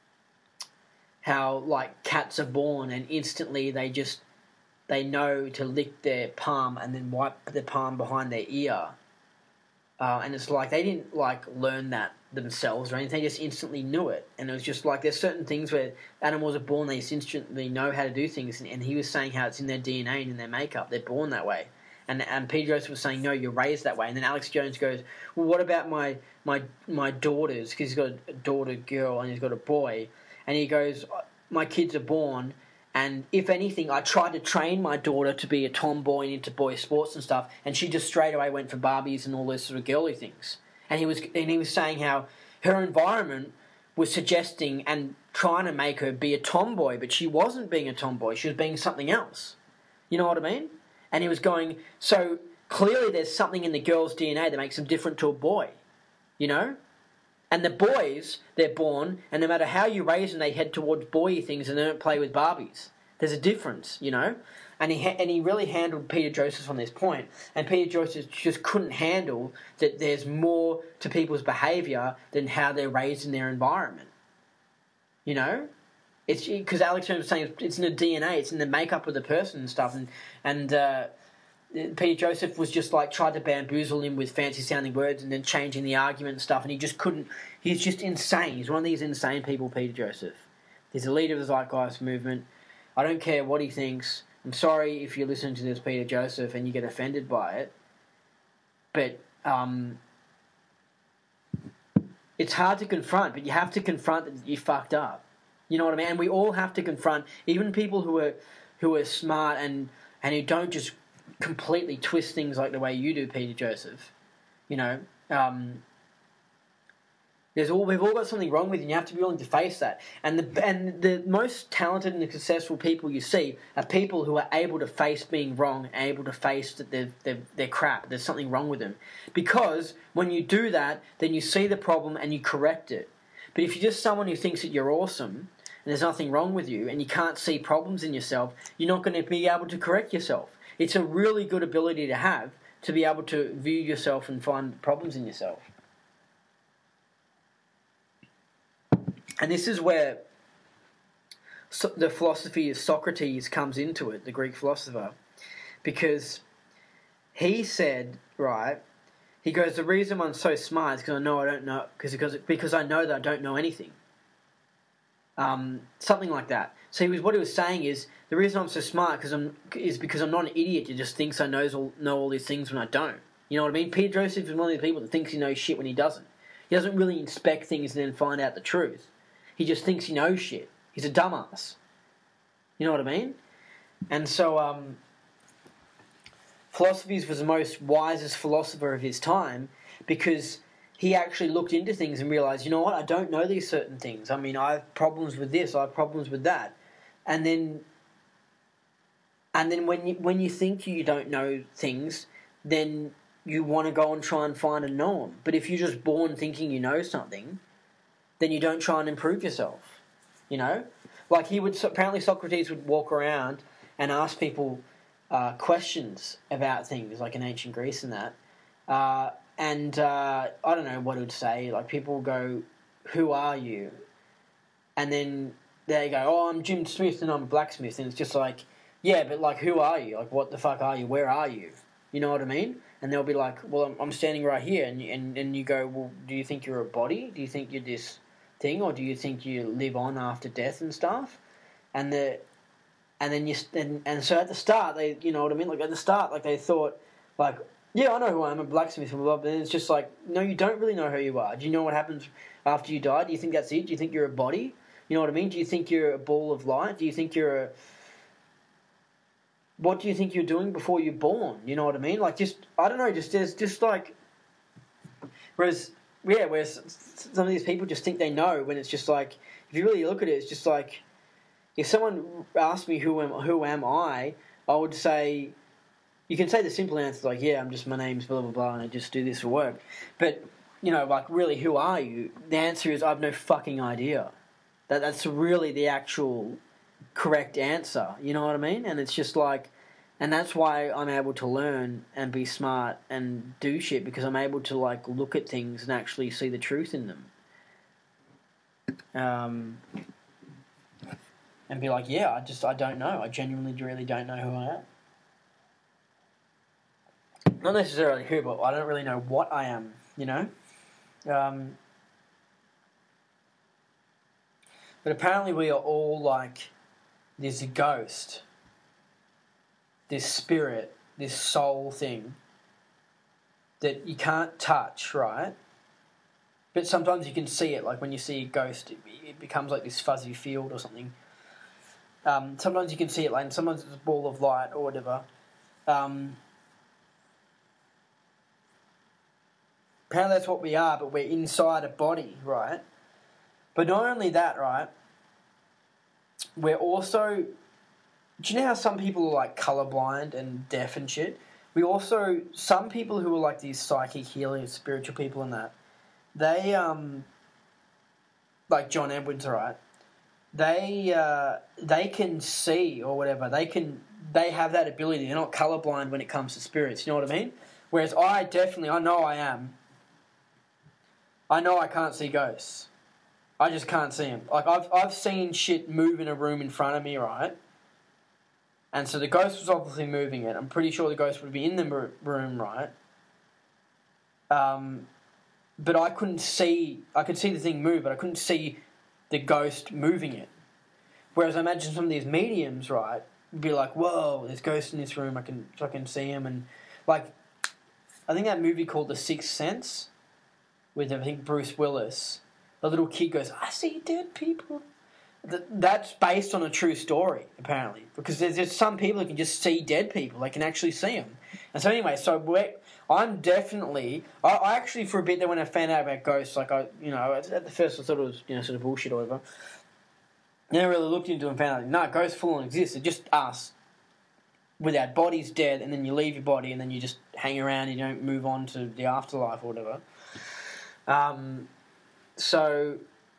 how like cats are born and instantly they just they know to lick their palm and then wipe their palm behind their ear. Uh, and it's like they didn't like learn that themselves or anything, they just instantly knew it. And it was just like there's certain things where animals are born, they just instantly know how to do things. And, and he was saying how it's in their D N A and in their makeup, they're born that way. And and Peter Joseph was saying, no, you're raised that way. And then Alex Jones goes, well, what about my my my daughters? Because he's got a daughter, girl, and he's got a boy. And he goes, my kids are born, and if anything, I tried to train my daughter to be a tomboy and into boy sports and stuff, and she just straight away went for Barbies and all those sort of girly things. And he was and he was saying how her environment was suggesting and trying to make her be a tomboy, but she wasn't being a tomboy. She was being something else. You know what I mean? And he was going, so clearly there's something in the girl's D N A that makes them different to a boy. You know? And the boys, they're born, and no matter how you raise them, they head towards boy things and they don't play with Barbies. There's a difference, you know? And he ha- and he really handled Peter Joseph on this point. And Peter Joseph just couldn't handle that there's more to people's behaviour than how they're raised in their environment. You know? It's because Alex Jones was saying it's in the D N A, it's in the makeup of the person and stuff. And, and uh, Peter Joseph was just like tried to bamboozle him with fancy sounding words and then changing the argument and stuff, and he just couldn't. He's just insane. He's one of these insane people, Peter Joseph. He's the leader of the Zeitgeist movement. I don't care what he thinks. I'm sorry if you listen to this Peter Joseph and you get offended by it, but um, it's hard to confront, but you have to confront that you fucked up. You know what I mean? And we all have to confront, even people who are who are smart and, and who don't just completely twist things like the way you do, Peter Joseph. You know, um, there's all we've all got something wrong with you, and you have to be willing to face that. And the and the most talented and successful people you see are people who are able to face being wrong, able to face that they're, they're, they're crap, there's something wrong with them. Because when you do that, then you see the problem and you correct it. But if you're just someone who thinks that you're awesome and there's nothing wrong with you and you can't see problems in yourself, you're not going to be able to correct yourself. It's a really good ability to have, to be able to view yourself and find problems in yourself. And this is where so the philosophy of Socrates comes into it, the Greek philosopher, because he said, right, he goes, the reason I'm so smart is because I know I don't know, because because because I know that I don't know anything. Um, something like that. So he was what he was saying is the reason I'm so smart because I'm is because I'm not an idiot who just thinks I knows all, know all these things when I don't. You know what I mean? Peter Joseph is one of the people that thinks he knows shit when he doesn't. He doesn't really inspect things and then find out the truth. He just thinks he knows shit. He's a dumbass. You know what I mean? And so, um, Philosophes was the most wisest philosopher of his time because he actually looked into things and realised, you know what, I don't know these certain things. I mean, I have problems with this, I have problems with that. And then, and then when you when you think you don't know things, then you want to go and try and find and know them. But if you're just born thinking you know something, then you don't try and improve yourself, you know? Like he would, apparently Socrates would walk around and ask people uh, questions about things, like in ancient Greece and that. Uh, and uh, I don't know what it would say. Like people would go, who are you? And then they go, oh, I'm Jim Smith and I'm a blacksmith. And it's just like, yeah, but like, who are you? Like, what the fuck are you? Where are you? You know what I mean? And they'll be like, well, I'm, I'm standing right here. And, and, and you go, well, do you think you're a body? Do you think you're this thing, or do you think you live on after death and stuff? And the and then you and, and so at the start they, you know what I mean, like at the start, like they thought, like, yeah, I know who I am, a blacksmith and blah, blah, and it's just like, no, you don't really know who you are. Do you know what happens after you die? Do you think that's it? Do you think you're a body? You know what I mean? Do you think you're a ball of light? Do you think you're a what do you think you're doing before you're born? You know what I mean? Like, just I don't know, just there's just like whereas Yeah, where some of these people just think they know when it's just like, if you really look at it, it's just like, if someone asked me who am who am I, I would say, you can say the simple answer like, yeah, I'm just, my name's blah, blah, blah, and I just do this for work. But, you know, like, really, who are you? The answer is, I have no fucking idea. That That's really the actual correct answer, you know what I mean? And it's just like, and that's why I'm able to learn and be smart and do shit, because I'm able to like look at things and actually see the truth in them. Um, and be like, yeah, I just, I don't know. I genuinely really don't know who I am. Not necessarily who, but I don't really know what I am, you know? Um, but apparently we are all like, there's a ghost, this spirit, this soul thing that you can't touch, right? But sometimes you can see it, like when you see a ghost, it, it becomes like this fuzzy field or something. Um, sometimes you can see it, like, and sometimes it's a ball of light or whatever. Um, apparently that's what we are, but we're inside a body, right? But not only that, right? We're also... Do you know how some people are like colourblind and deaf and shit? We also, some people who are like these psychic healers, spiritual people and that, they, um, like John Edwards, right? They, uh, they can see or whatever. They can, they have that ability. They're not colourblind when it comes to spirits. You know what I mean? Whereas I definitely, I know I am. I know I can't see ghosts. I just can't see them. Like I've, I've seen shit move in a room in front of me, right? And so the ghost was obviously moving it. I'm pretty sure the ghost would be in the room, right? Um, but I couldn't see... I could see the thing move, but I couldn't see the ghost moving it. Whereas I imagine some of these mediums, right, would be like, whoa, there's ghosts in this room, I can I can see him. And, like, I think that movie called The Sixth Sense, with, I think, Bruce Willis. The little kid goes, I see dead people. That's based on a true story, apparently, because there's just some people who can just see dead people. They can actually see them. And so anyway, so we're, I'm definitely... I, I actually, for a bit there, when I found out about ghosts, like, I, you know, at the first I thought it was, you know, sort of bullshit or whatever. Never really looked into it and found out, no, ghosts full on exist. They're just us, with our bodies dead, and then you leave your body, and then you just hang around and you don't move on to the afterlife or whatever. Um, so...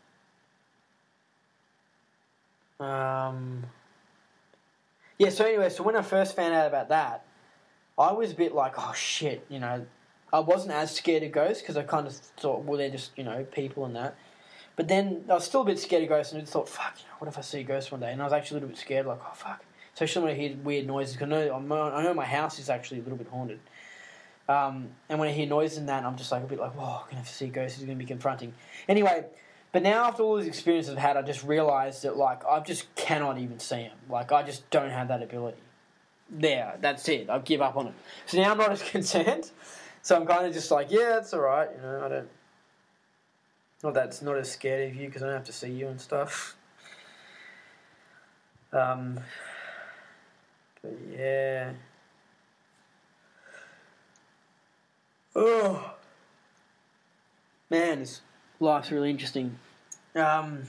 Um, yeah, so anyway, so when I first found out about that, I was a bit like, oh shit, you know, I wasn't as scared of ghosts because I kind of thought, well, they're just, you know, people and that. But then I was still a bit scared of ghosts and I just thought, fuck, you know, what if I see a ghost one day? And I was actually a little bit scared, like, oh fuck. Especially when I hear weird noises, because I know, I know my house is actually a little bit haunted. Um, and when I hear noises and that, I'm just like a bit like, whoa, I'm going to have to see ghosts, it's going to be confronting. Anyway... But now, after all these experiences I've had, I just realised that, like, I just cannot even see them. Like, I just don't have that ability. There, that's it. I give up on it. So now I'm not as concerned. So I'm kind of just like, yeah, it's all right. You know, I don't... Not that it's not as scared of you because I don't have to see you and stuff. Um, but, yeah. Oh. Man, this... life's really interesting. Um,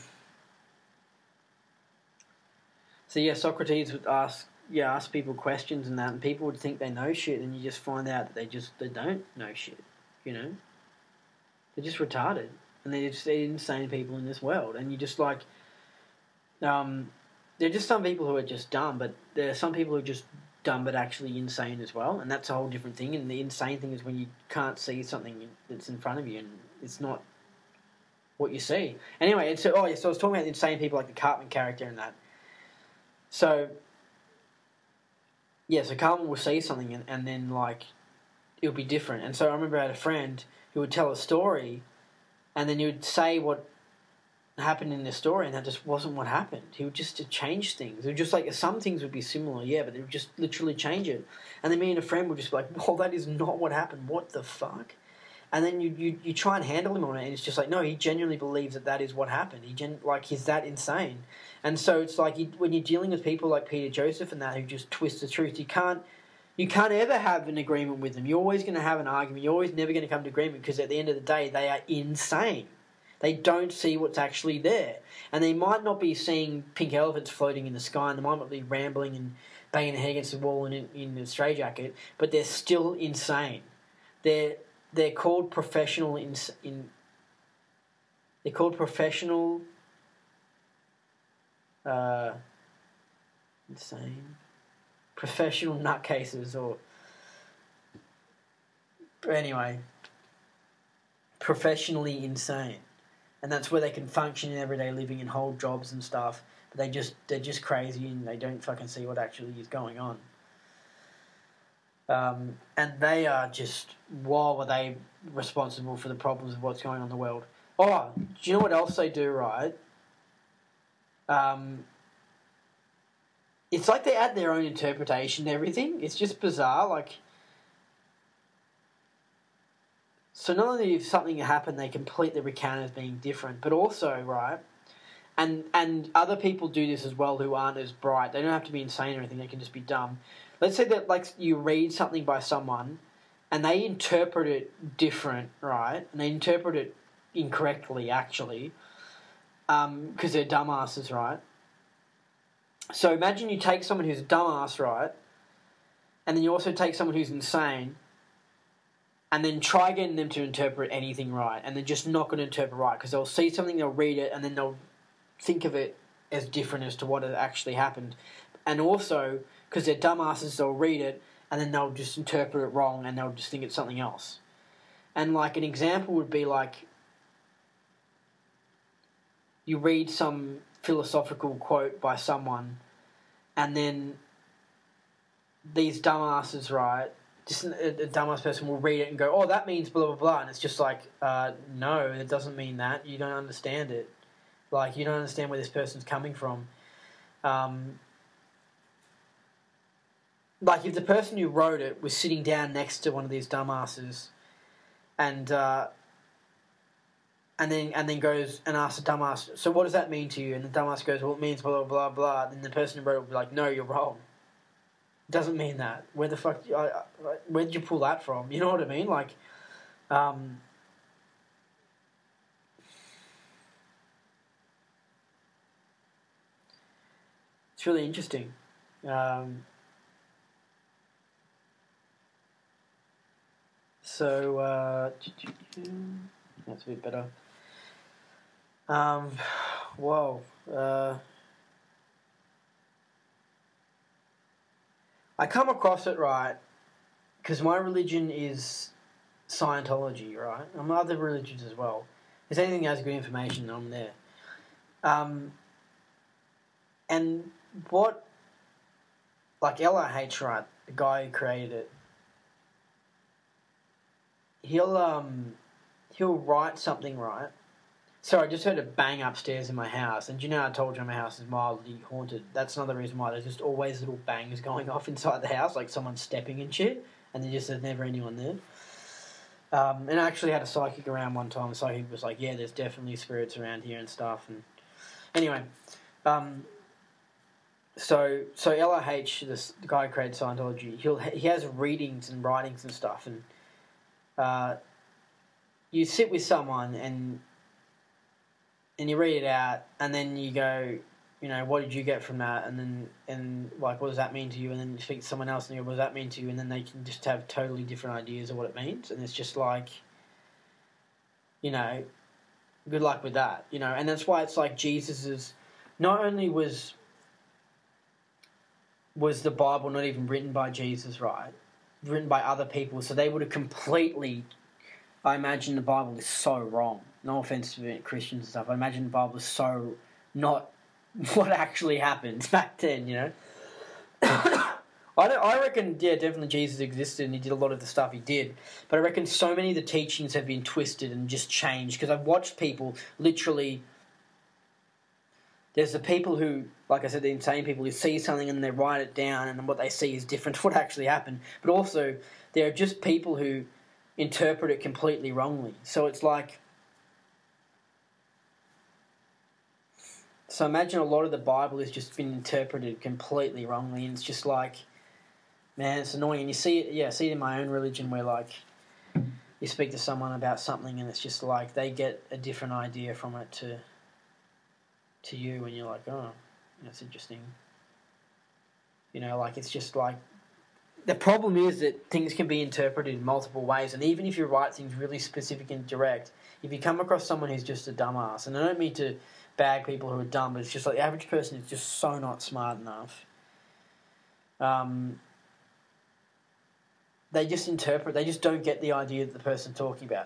so yeah, Socrates would ask, yeah, ask people questions and that, and people would think they know shit, and you just find out that they just they don't know shit. You know, they're just retarded, and they're just they're insane people in this world, and you just like, um, there are just some people who are just dumb, but there are some people who are just dumb but actually insane as well, and that's a whole different thing. And the insane thing is when you can't see something that's in front of you, and it's not what you see. Anyway, and so, oh yeah, so I was talking about insane people like the Cartman character and that. So, yeah, so Cartman will see something and, and then, like, it'll be different. And so I remember I had a friend who would tell a story and then he would say what happened in the story and that just wasn't what happened. He would just change things. It would just, like, some things would be similar, yeah, but they would just literally change it. And then me and a friend would just be like, well, that is not what happened. What the fuck? And then you, you you try and handle him on it, and it's just like, no, he genuinely believes that that is what happened. He gen- like he's that insane, and so it's like you, when you're dealing with people like Peter Joseph and that who just twist the truth, you can't you can't ever have an agreement with them. You're always going to have an argument. You're always never going to come to agreement because at the end of the day, they are insane. They don't see what's actually there, and they might not be seeing pink elephants floating in the sky, and they might not be rambling and banging their head against the wall in in a straitjacket, but they're still insane. They're They're called professional in, in they're called professional uh, insane professional nutcases or anyway professionally insane, and that's where they can function in everyday living and hold jobs and stuff. But they just they're just crazy and they don't fucking see what actually is going on. Um, and they are just, why were they responsible for the problems of what's going on in the world? Oh, do you know what else they do, right? Um, it's like they add their own interpretation to everything. It's just bizarre. Like, so not only if something happened, they completely recount it as being different, but also, right, and and other people do this as well who aren't as bright. They don't have to be insane or anything. They can just be dumb. Let's say that, like, you read something by someone and they interpret it different, right? And they interpret it incorrectly, actually, because um, they're dumbasses, right? So imagine you take someone who's a dumbass, right? And then you also take someone who's insane and then try getting them to interpret anything right, and they're just not going to interpret right because they'll see something, they'll read it, and then they'll think of it as different as to what had actually happened. And also, because they're dumbasses, they'll read it, and then they'll just interpret it wrong, and they'll just think it's something else. And, like, an example would be, like, you read some philosophical quote by someone, and then these dumbasses, right, just a, a dumbass person will read it and go, oh, that means blah, blah, blah, and it's just like, uh, no, it doesn't mean that. You don't understand it. Like, you don't understand where this person's coming from. Um... Like, if the person who wrote it was sitting down next to one of these dumbasses and uh, and then and then goes and asks the dumbass, so what does that mean to you? And the dumbass goes, well, it means blah, blah, blah, blah. Then the person who wrote it will be like, no, you're wrong. It doesn't mean that. Where the fuck, I, I, where did you pull that from? You know what I mean? Like, um... it's really interesting. Um... So, uh... that's a bit better. Um, whoa. Uh... I come across it, right, because my religion is Scientology, right? I'm other religions as well. If anything has good information, I'm there. Um, and what, like L I H, right, the guy who created it, he'll um, he'll write something, right? So I just heard a bang upstairs in my house, and do you know I told you my house is mildly haunted? That's another reason why there's just always little bangs going off inside the house, like someone stepping and shit, and there just there's never anyone there. Um, and I actually had a psychic around one time. The psychic was like, yeah, there's definitely spirits around here and stuff. And anyway, um, so so L I H, this the guy who created Scientology, he'll he has readings and writings and stuff, and uh, you sit with someone and and you read it out, and then you go, you know, what did you get from that? And then, and like, what does that mean to you? And then you speak to someone else and you go, what does that mean to you? And then they can just have totally different ideas of what it means. And it's just like, you know, good luck with that, you know. And that's why it's like Jesus is, not only was, was the Bible not even written by Jesus, right? Written by other people. So they would have completely, I imagine the Bible is so wrong. No offense to Christians and stuff. I imagine the Bible is so not what actually happened back then, you know. I don't. I reckon, yeah, definitely Jesus existed and he did a lot of the stuff he did. But I reckon so many of the teachings have been twisted and just changed because I've watched people literally. There's the people who, like I said, the insane people who see something and they write it down, and what they see is different to what actually happened. But also, there are just people who interpret it completely wrongly. So it's like. So imagine a lot of the Bible has just been interpreted completely wrongly, and it's just like, man, it's annoying. And you see it, yeah, I see it in my own religion where, like, you speak to someone about something and it's just like they get a different idea from it to to you, and you're like, oh, that's interesting. You know, like, it's just like, the problem is that things can be interpreted in multiple ways, and even if you write things really specific and direct, if you come across someone who's just a dumbass, and I don't mean to bag people who are dumb, but it's just like the average person is just so not smart enough. Um, they just interpret, they just don't get the idea that the person's talking about.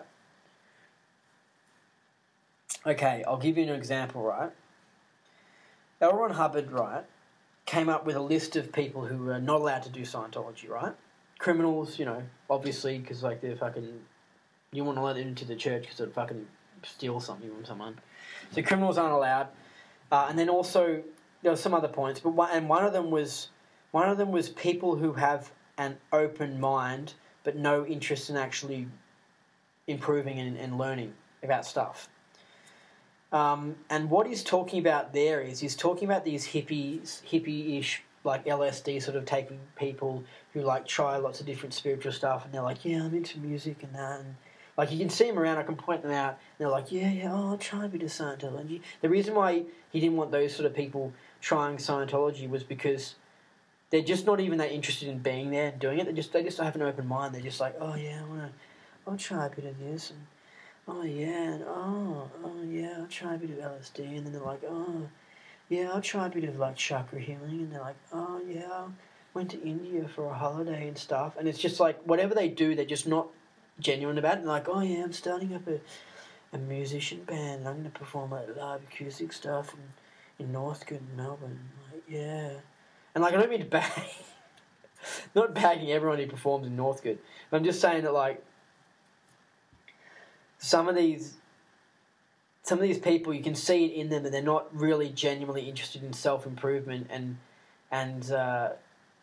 Okay, I'll give you an example, right? L. Ron Hubbard, right, came up with a list of people who are not allowed to do Scientology, right? Criminals, you know, obviously, because, like, they're fucking, you want to let them into the church because they'll fucking steal something from someone. So criminals aren't allowed. Uh, and then also, there were some other points, but one, and one of them was, one of them was people who have an open mind, but no interest in actually improving and, and learning about stuff. Um, and what he's talking about there is he's talking about these hippies, hippie-ish, like L S D sort of taking people who like try lots of different spiritual stuff, and they're like, yeah, I'm into music and that, and like you can see them around. I can point them out. And they're like, yeah, yeah, oh, I'll try a bit of Scientology. The reason why he didn't want those sort of people trying Scientology was because they're just not even that interested in being there and doing it. They just they just have an open mind. They're just like, oh yeah, I wanna, I'll try a bit of this and. Oh, yeah, and oh, oh, yeah, I'll try a bit of L S D, and then they're like, oh, yeah, I'll try a bit of, like, chakra healing, and they're like, oh, yeah, I went to India for a holiday and stuff, and it's just like, whatever they do, they're just not genuine about it, and they're like, oh, yeah, I'm starting up a, a musician band, and I'm going to perform, like, live acoustic stuff in, in Northcote, Melbourne, like, yeah, and, like, I don't mean to bag, not bagging everyone who performs in Northcote, but I'm just saying that, like, Some of these, some of these people, you can see it in them that they're not really genuinely interested in self improvement and and uh,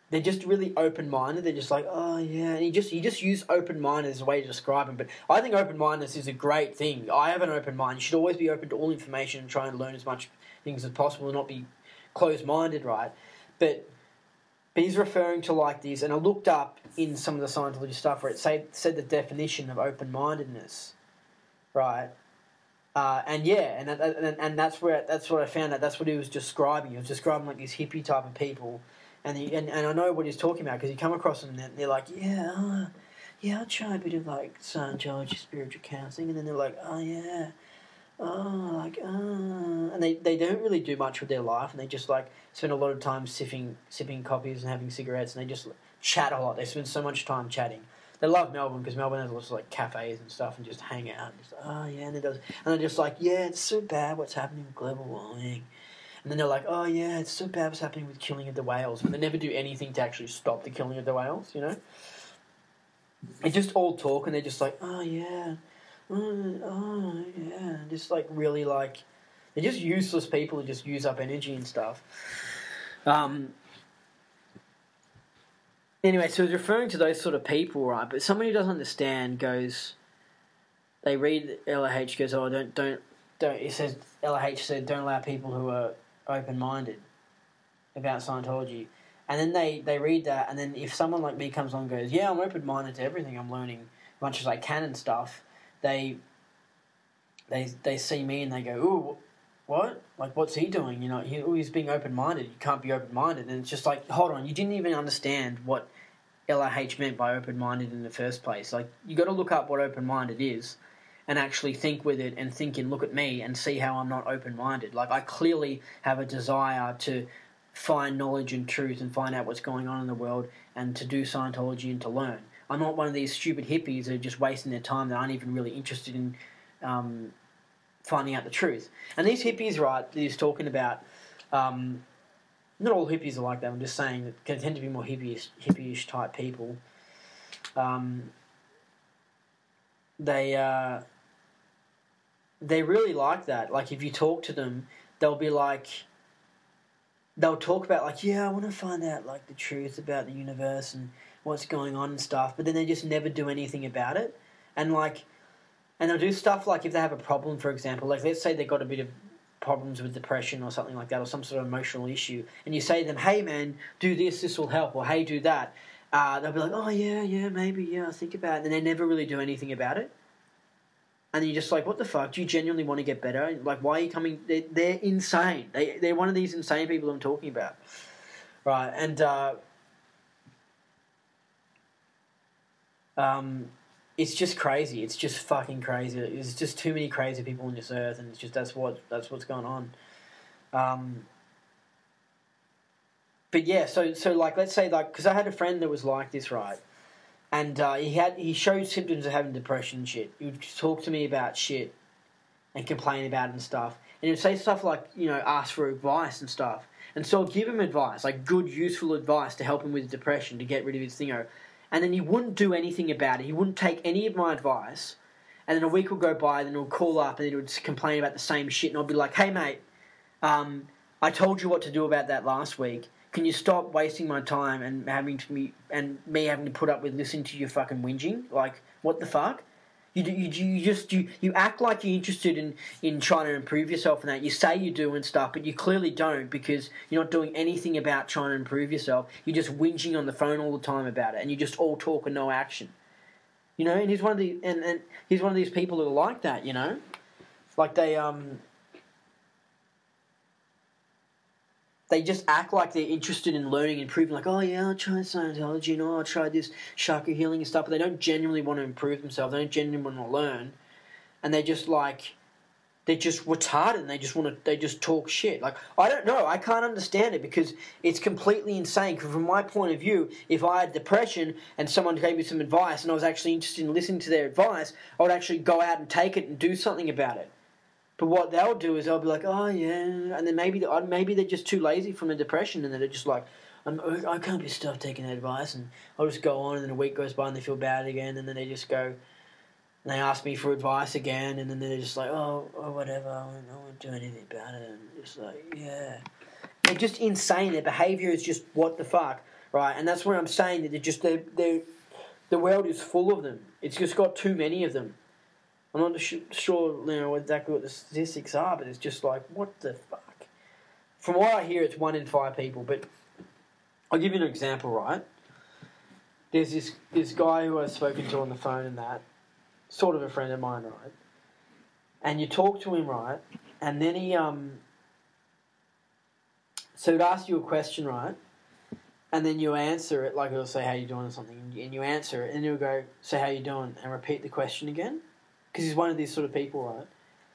they're just really open-minded. They're just like, oh, yeah. And he just he just used open-minded as a way to describe him. But I think open-mindedness is a great thing. I have an open mind. You should always be open to all information and try and learn as much things as possible and not be closed-minded, right? But, but he's referring to like this, and I looked up in some of the Scientology stuff where it say, said the definition of open-mindedness, right? Uh, and yeah, and, and and that's where that's what I found out. That's what he was describing. He was describing like these hippie type of people, and he, and, and I know what he's talking about because you come across them and they're like, yeah, uh, yeah, I'll try a bit of like Scientology spiritual counselling, and then they're like, oh yeah, oh like uh, and they, they don't really do much with their life, and they just like spend a lot of time sipping sipping coffees and having cigarettes, and they just chat a lot. They spend so much time chatting. They love Melbourne because Melbourne has lots of like cafes and stuff and just hang out. And just, oh yeah, and it does, and they're just like, yeah, it's so bad what's happening with global warming, and then they're like, oh yeah, it's so bad what's happening with killing of the whales, but they never do anything to actually stop the killing of the whales. You know, they just all talk and they're just like, oh yeah, oh, oh yeah, and just like really like they're just useless people who just use up energy and stuff. Um. Anyway, so he's referring to those sort of people, right? But someone who doesn't understand goes, they read L A H goes, oh, don't, don't, don't. It says L A H said, don't allow people who are open-minded about Scientology, and then they, they read that, and then if someone like me comes on and goes, yeah, I'm open-minded to everything, I'm learning as much as I can and stuff, they, they, they see me and they go, ooh, what? Like, what's he doing? You know, he, oh, he's being open-minded. You can't be open-minded, and it's just like, hold on, you didn't even understand what L A H meant by open-minded in the first place. Like, you got to look up what open-minded is and actually think with it and think and look at me and see how I'm not open-minded. Like, I clearly have a desire to find knowledge and truth and find out what's going on in the world and to do Scientology and to learn. I'm not one of these stupid hippies that are just wasting their time that aren't even really interested in um, finding out the truth. And these hippies, right, that he's talking about... Um, Not all hippies are like that. I'm just saying that they tend to be more hippie-ish, hippie-ish type people. Um, they uh, they really like that. Like, if you talk to them, they'll be like, they'll talk about like, yeah, I want to find out like the truth about the universe and what's going on and stuff. But then they just never do anything about it. And like, and they'll do stuff like if they have a problem, for example, like let's say they got a bit of problems with depression or something like that, or some sort of emotional issue, and you say to them, hey man, do this, this will help, or hey, do that, uh, they'll be like, oh yeah, yeah, maybe, yeah, I'll think about it, and they never really do anything about it. And you're just like, what the fuck, do you genuinely want to get better? Like, why are you coming, they're, they're insane, they, they're one of these insane people I'm talking about, right? And uh, um it's just crazy. It's just fucking crazy. There's just too many crazy people on this earth, and it's just that's what that's what's going on. Um, but yeah, so so like let's say like because I had a friend that was like this, right? And uh, he had he showed symptoms of having depression and shit. He would talk to me about shit and complain about it and stuff. And he would say stuff like, you know, ask for advice and stuff. And so I'd give him advice, like good, useful advice to help him with depression, to get rid of his thingo. And then he wouldn't do anything about it. He wouldn't take any of my advice. And then a week would go by, and then he'll call up, and he would complain about the same shit. And I'll be like, hey, mate, um, I told you what to do about that last week. Can you stop wasting my time and having to me and me having to put up with listening to your fucking whinging? Like, what the fuck? You, you, you just you, you act like you're interested in, in trying to improve yourself and that. You say you do and stuff, but you clearly don't because you're not doing anything about trying to improve yourself. You're just whinging on the phone all the time about it, and you just all talk and no action. You know, and he's one of the and, and he's one of these people that are like that. You know, like they um they just act like they're interested in learning and improving. Like, oh yeah, I'll try Scientology, you know, I'll try this chakra healing and stuff. But they don't genuinely want to improve themselves. They don't genuinely want to learn, and they just like they're just retarded. And they just want to. They just talk shit. Like, I don't know. I can't understand it because it's completely insane. Because from my point of view, if I had depression and someone gave me some advice and I was actually interested in listening to their advice, I would actually go out and take it and do something about it. But what they'll do is they'll be like, oh, yeah, and then maybe maybe they're just too lazy from the depression and they're just like, I'm, I can't be stuffed taking that advice, and I'll just go on, and then a week goes by and they feel bad again, and then they just go, and they ask me for advice again, and then they're just like, oh, oh whatever, I won't, I won't do anything about it, and just like, yeah. They're just insane. Their behaviour is just, what the fuck, right? And that's where I'm saying that they're just they're, they're, the world is full of them. It's just got too many of them. I'm not sure, you know, exactly what the statistics are, but it's just like, what the fuck? From what I hear, it's one in five people. But I'll give you an example, right? There's this this guy who I've spoken to on the phone and that, sort of a friend of mine, right? And you talk to him, right? And then he um. So he'd ask you a question, right? And then you answer it, like he'll say, how you doing or something, and you answer it, and he'll go, say, how you doing, and repeat the question again. Because he's one of these sort of people, right?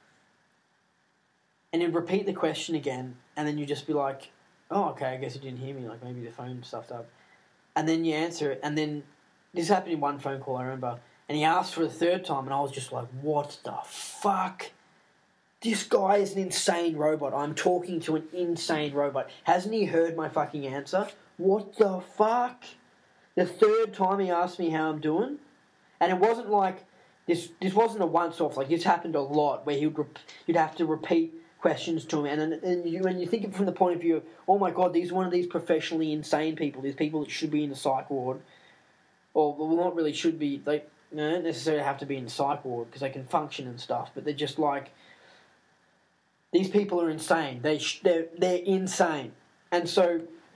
And he'd repeat the question again, and then you just be like, oh, okay, I guess you didn't hear me, like maybe the phone stuffed up. And then you answer it, and then this happened in one phone call, I remember, and he asked for the third time, and I was just like, what the fuck? This guy is an insane robot. I'm talking to an insane robot. Hasn't he heard my fucking answer? What the fuck? The third time he asked me how I'm doing, and it wasn't like this. This wasn't a once-off. Like this happened a lot, where he would rep- you'd have to repeat questions to him, and and you when you think of it from the point of view of, oh my god, these are one of these professionally insane people. These people that should be in the psych ward, or well, not really should be. They, they don't necessarily have to be in the psych ward because they can function and stuff, but they're just like. These people are insane. They sh- they're they're insane, and so,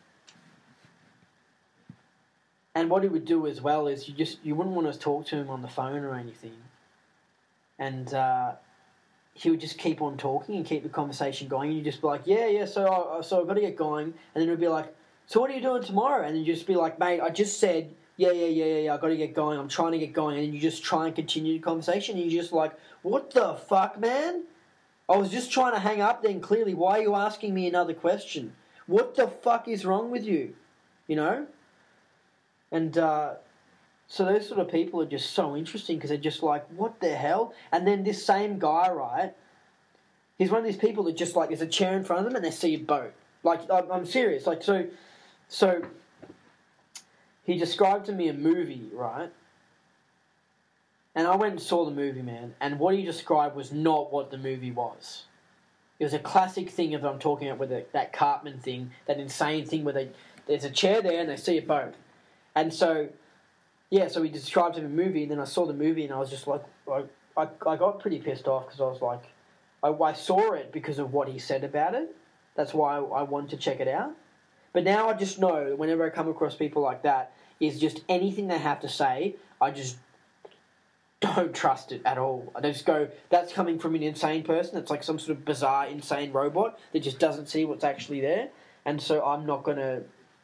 and what he would do as well is you just you wouldn't want to talk to him on the phone or anything, and uh, he would just keep on talking and keep the conversation going. And you just be like, yeah, yeah. So I, so I've got to get going, and then he'd be like, so what are you doing tomorrow? And then you just be like, mate, I just said, yeah, yeah, yeah, yeah, yeah. I got to get going. I'm trying to get going, and then you just try and continue the conversation. And you're just like, what the fuck, man? I was just trying to hang up then, clearly. Why are you asking me another question? What the fuck is wrong with you? You know? And uh, so those sort of people are just so interesting because they're just like, what the hell? And then this same guy, right, he's one of these people that just like, there's a chair in front of them and they see a boat. Like, I'm, I'm serious. Like, so, so he described to me a movie, right? And I went and saw the movie, man, and what he described was not what the movie was. It was a classic thing of I'm talking about with the, that Cartman thing, that insane thing where they there's a chair there and they see a boat. And so, yeah, so he described it in a movie, and then I saw the movie and I was just like, I, I, I got pretty pissed off because I was like, I, I saw it because of what he said about it. That's why I, I wanted to check it out. But now I just know that whenever I come across people like that, is just anything they have to say, I just don't trust it at all. I just go, that's coming from an insane person. It's like some sort of bizarre, insane robot that just doesn't see what's actually there. And so I'm not gonna,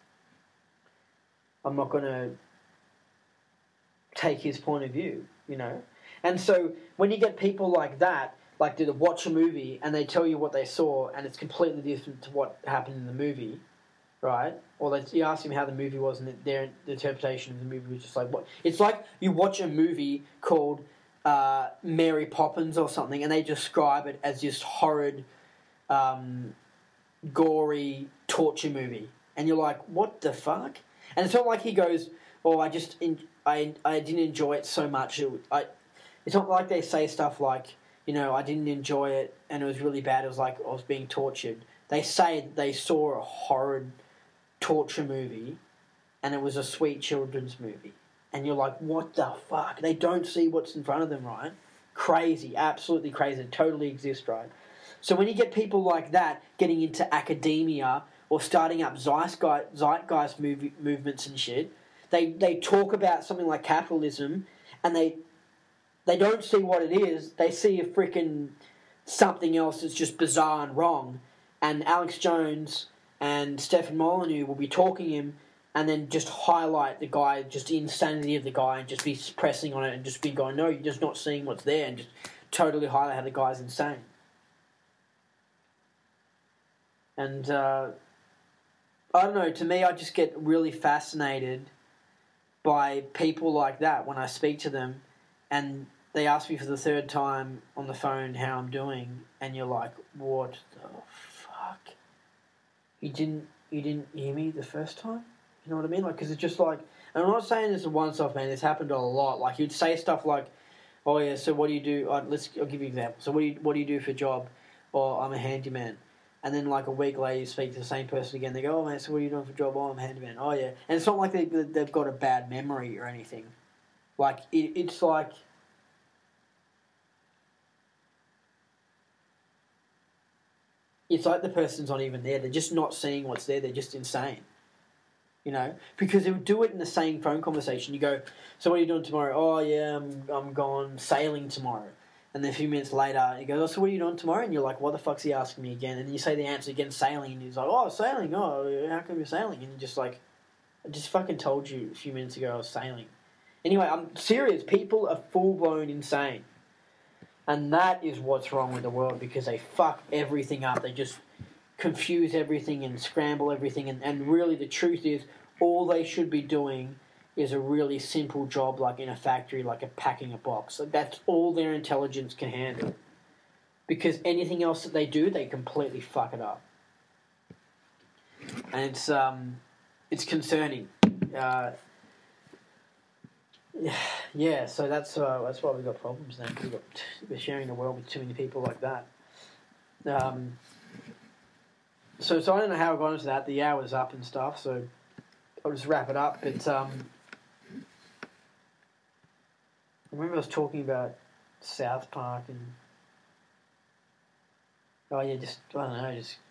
I'm not gonna take his point of view, you know. And so when you get people like that, like to watch a movie and they tell you what they saw and it's completely different to what happened in the movie, right? Or they, you ask them how the movie was, and their the interpretation of the movie was just like what. It's like you watch a movie called uh, Mary Poppins or something, and they describe it as this horrid, um, gory torture movie, and you're like, what the fuck? And it's not like he goes, "Oh, I just in, I I didn't enjoy it so much." It, I, it's not like they say stuff like, you know, I didn't enjoy it and it was really bad. It was like I was being tortured. They say they saw a horrid torture movie and it was a sweet children's movie, and you're like, what the fuck? They don't see what's in front of them, right? Crazy, absolutely crazy. It totally exists, right? So when you get people like that getting into academia or starting up zeitgeist, zeitgeist movie, movements and shit, they they talk about something like capitalism, and they they don't see what it is. They see a freaking something else that's just bizarre and wrong. And Alex Jones and Stefan Molyneux will be talking him and then just highlight the guy, just the insanity of the guy, and just be pressing on it and just be going, no, you're just not seeing what's there, and just totally highlight how the guy's insane. And uh, I don't know, to me, I just get really fascinated by people like that when I speak to them and they ask me for the third time on the phone how I'm doing, and you're like, what the fuck? You didn't you didn't hear me the first time? You know what I mean? Like, because it's just like, and I'm not saying this is once-off, man. This happened a lot. Like, you'd say stuff like, oh, yeah, so what do you do? Uh, let's, I'll give you an example. So what do you, what do you do for a job? Or I'm a handyman. And then, like, a week later, you speak to the same person again. They go, oh, man, so what are you doing for a job? Oh, I'm a handyman. Oh, yeah. And it's not like they, they've got a bad memory or anything. Like, it, it's like... It's like the person's not even there. They're just not seeing what's there. They're just insane. You know? Because they would do it in the same phone conversation. You go, so what are you doing tomorrow? Oh, yeah, I'm, I'm going sailing tomorrow. And then a few minutes later, he goes, oh, so what are you doing tomorrow? And you're like, what the fuck's he asking me again? And then you say the answer again, sailing. And he's like, oh, sailing. Oh, how come you're sailing? And you're just like, I just fucking told you a few minutes ago I was sailing. Anyway, I'm serious. People are full-blown insane. And that is what's wrong with the world, because they fuck everything up. They just confuse everything and scramble everything. And, and really the truth is, all they should be doing is a really simple job, like in a factory, like a packing a box. Like that's all their intelligence can handle. Because anything else that they do, they completely fuck it up. And it's um, it's concerning. Uh, yeah, so that's uh, that's why we've got problems now. We've got, we're sharing the world with too many people like that. Um, so so I don't know how I got into that. The hour's up and stuff, so I'll just wrap it up. But um, I remember I was talking about South Park and oh yeah, just I don't know, just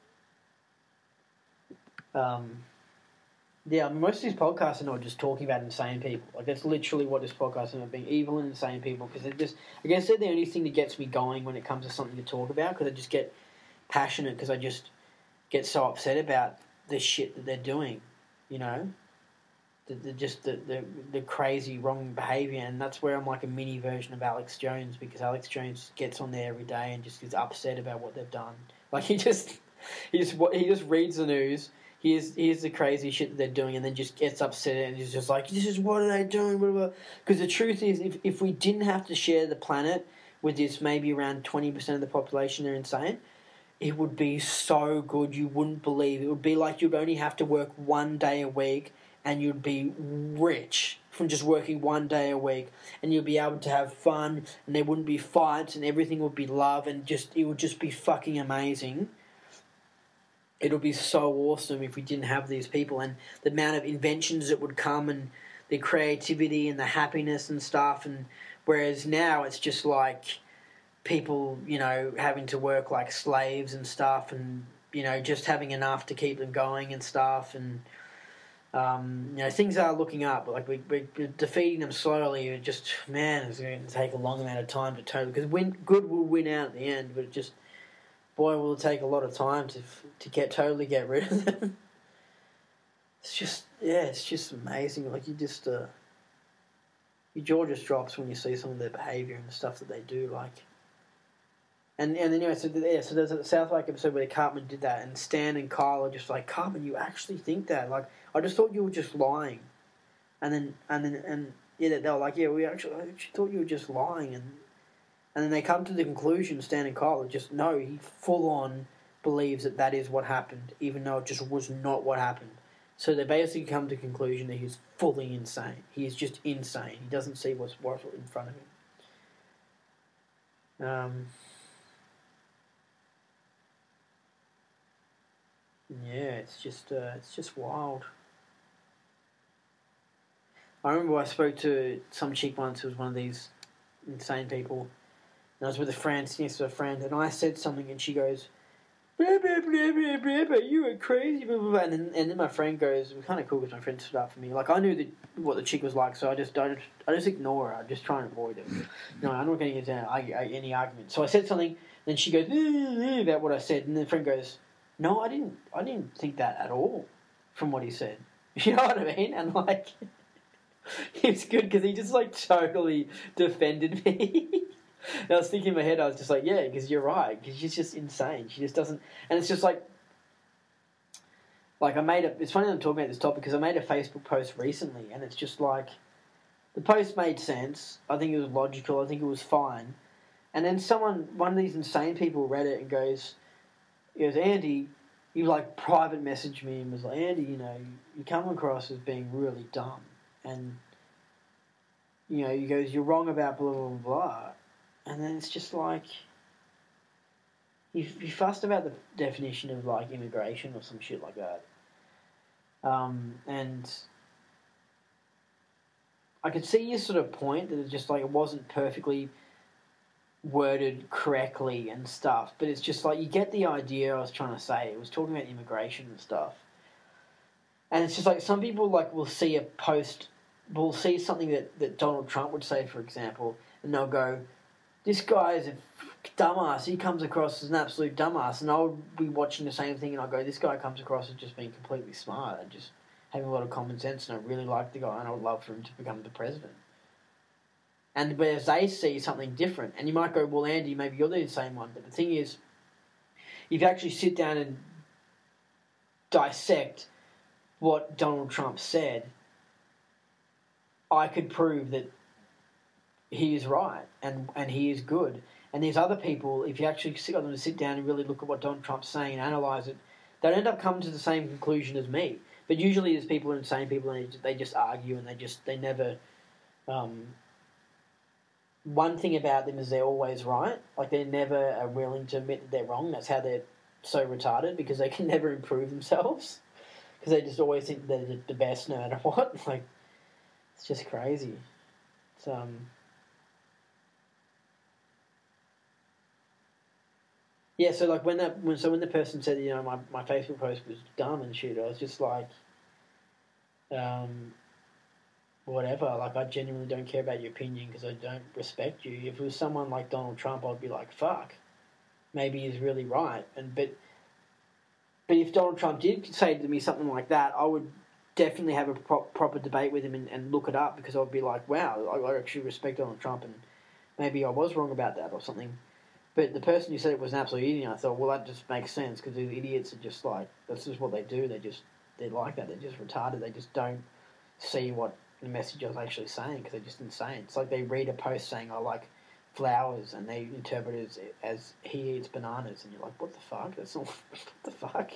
um, yeah. I mean, most of these podcasts are not just talking about insane people. Like that's literally what this podcast is about: being evil and insane people. Because they're just, I guess they're the only thing that gets me going when it comes to something to talk about. Because I just get passionate. Because I just get so upset about the shit that they're doing. You know. The, the, just the, the the crazy wrong behaviour, and that's where I'm like a mini version of Alex Jones, because Alex Jones gets on there every day and just gets upset about what they've done. Like he just he just he just reads the news, here's here's the crazy shit that they're doing, and then just gets upset and he's just like, this is what are they doing? Because the truth is, if if we didn't have to share the planet with this, maybe around twenty percent of the population they're insane, it would be so good you wouldn't believe. It would be like you'd only have to work one day a week and you'd be rich from just working one day a week, and you'd be able to have fun, and there wouldn't be fights, and everything would be love, and just it would just be fucking amazing. It would be so awesome if we didn't have these people, and the amount of inventions that would come, and the creativity and the happiness and stuff. And whereas now it's just like people, you know, having to work like slaves and stuff, and you know, just having enough to keep them going and stuff, and Um, you know, things are looking up. Like we, we're defeating them slowly. It just, man, it's going to take a long amount of time to totally, because win, good will win out at the end. But it just, boy, will it take a lot of time to to get totally get rid of them. It's just, yeah, it's just amazing. Like you just, uh, your jaw just drops when you see some of their behaviour and the stuff that they do. Like, and and anyway, so yeah, so there's a South Park episode where Cartman did that, and Stan and Kyle are just like, Cartman, you actually think that? Like, I just thought you were just lying, and then and then and yeah, they were like, yeah, we actually, I actually thought you were just lying, and and then they come to the conclusion, Stan and Kyle, are just no, he full on believes that that is what happened, even though it just was not what happened. So they basically come to the conclusion that he's fully insane. He is just insane. He doesn't see what's what's in front of him. Um. Yeah, it's just uh, it's just wild. I remember I spoke to some chick once who was one of these insane people, and I was with a friend, sitting next to a friend, and I said something, and she goes, blah, blah, blah, blah, blah, blah, you are crazy, blah, blah, blah. And then, and then my friend goes, it was kind of cool because my friend stood up for me. Like, I knew the, what the chick was like, so I just don't, I just ignore her. I just try and avoid it. No, I'm not getting into any argument. So I said something, then she goes, about what I said, and then the friend goes, no, I didn't, I didn't think that at all from what he said. You know what I mean? And, like, it's good because he just, like, totally defended me. And I was thinking in my head, I was just like, yeah, because you're right. Because she's just insane. She just doesn't... And it's just like... Like, I made a... It's funny that I'm talking about this topic because I made a Facebook post recently, and it's just like... The post made sense. I think it was logical. I think it was fine. And then someone... One of these insane people read it and goes... He goes, Andy... You, like, private messaged me and was like, Andy, you know, you come across as being really dumb. And, you know, he goes, you're wrong about blah, blah, blah, blah. And then it's just like... you you fussed about the definition of like immigration or some shit like that, um, and I could see your sort of point that it's just like it wasn't perfectly worded correctly and stuff, but it's just like you get the idea I was trying to say. It was talking about immigration and stuff, and it's just like some people like will see a post, will see something that, that Donald Trump would say, for example, and they'll go, "This guy is a dumbass. He comes across as an absolute dumbass," and I'll be watching the same thing and I'll go, "This guy comes across as just being completely smart and just having a lot of common sense, and I really like the guy and I would love for him to become the president." And whereas they see something different, and you might go, "Well, Andy, maybe you're the same one," but the thing is, if you actually sit down and dissect what Donald Trump said, I could prove that he is right and, and he is good. And these other people, if you actually sit, got them to sit down and really look at what Donald Trump's saying and analyse it, they'll end up coming to the same conclusion as me. But usually there's people, insane people, and they just argue and they just, they never... Um, one thing about them is they're always right. Like, they never are willing to admit that they're wrong. That's how they're so retarded, because they can never improve themselves. Because they just always think they're the best no matter what. Like, it's just crazy. It's, um... Yeah, so like when that when so when the person said, you know, my, my Facebook post was dumb and shit, I was just like, um, whatever. Like, I genuinely don't care about your opinion because I don't respect you. If it was someone like Donald Trump, I'd be like, fuck, maybe he's really right. And but but if Donald Trump did say to me something like that, I would definitely have a pro- proper debate with him and, and look it up, because I'd be like, wow, I, I actually respect Donald Trump, and maybe I was wrong about that or something. But the person who said it was an absolute idiot, I thought, well, that just makes sense, because these idiots are just like, that's just what they do. They just, they're like that. They're just retarded. They just don't see what the message I was actually saying, because they're just insane. It's like they read a post saying, I like flowers, and they interpret it as, as he eats bananas, and you're like, what the fuck? That's not, what the fuck?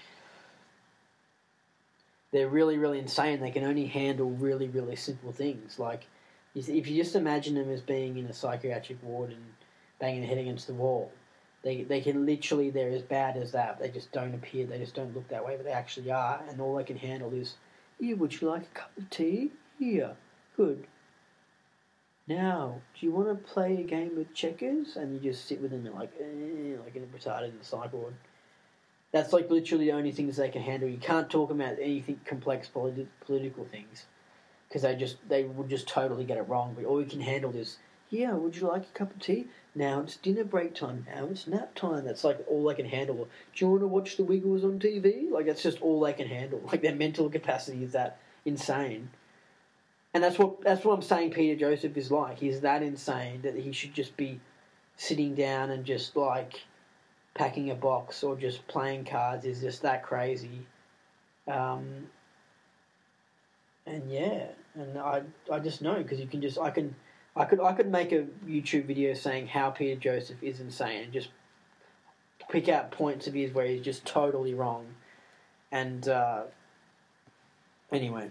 They're really, really insane. They can only handle really, really simple things. Like, if you just imagine them as being in a psychiatric ward and banging their head against the wall, they they can literally, they're as bad as that. They just don't appear, they just don't look that way, but they actually are, and all they can handle is, here, would you like a cup of tea? Here, good. Now, do you want to play a game of checkers? And you just sit with them and like, eh, like in a retarded in the psych ward. That's like literally the only things they can handle. You can't talk about anything complex politi- political things, because they just they would just totally get it wrong. But all you can handle is, yeah, would you like a cup of tea? Now it's dinner break time. Now it's nap time. That's like all they can handle. Do you want to watch the Wiggles on T V? Like, that's just all they can handle. Like, their mental capacity is that insane. And that's what that's what I'm saying Peter Joseph is like. He's that insane that he should just be sitting down and just like packing a box or just playing cards. Is just that crazy. Um, and yeah, and I I just know, because you can just I can I could I could make a YouTube video saying how Peter Joseph is insane and just pick out points of his where he's just totally wrong. And uh, anyway.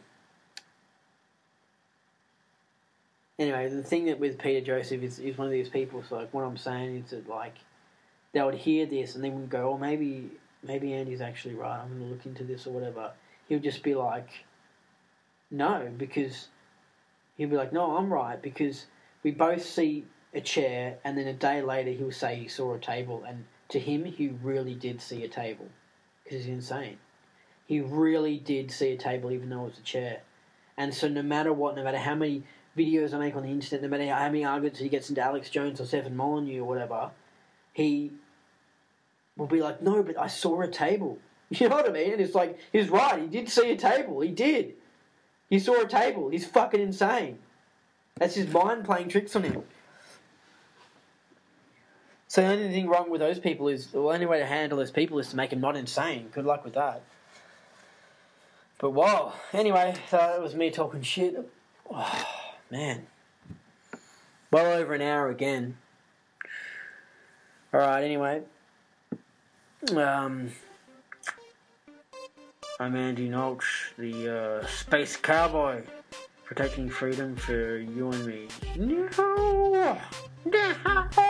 Anyway, the thing that with Peter Joseph is, is one of these people, so like what I'm saying is that like they would hear this and then would go, oh, maybe maybe Andy's actually right, I'm going to look into this or whatever. He'll just be like, no, because he'll be like, no, I'm right, because we both see a chair, and then a day later he'll say he saw a table, and to him he really did see a table, because he's insane. He really did see a table even though it was a chair. And so no matter what, no matter how many videos I make on the internet, no matter how many arguments he gets into Alex Jones or Stefan Molyneux or whatever, he will be like, no, but I saw a table. You know what I mean? And it's like, he's right, he did see a table. He did. He saw a table. He's fucking insane. That's his mind playing tricks on him. So the only thing wrong with those people is, the only way to handle those people is to make them not insane. Good luck with that. But wow. Anyway, so that was me talking shit. Oh, man. Well over an hour again. Alright, anyway. Um, I'm Andy Nolch, the uh, Space Cowboy, protecting freedom for you and me. No! No!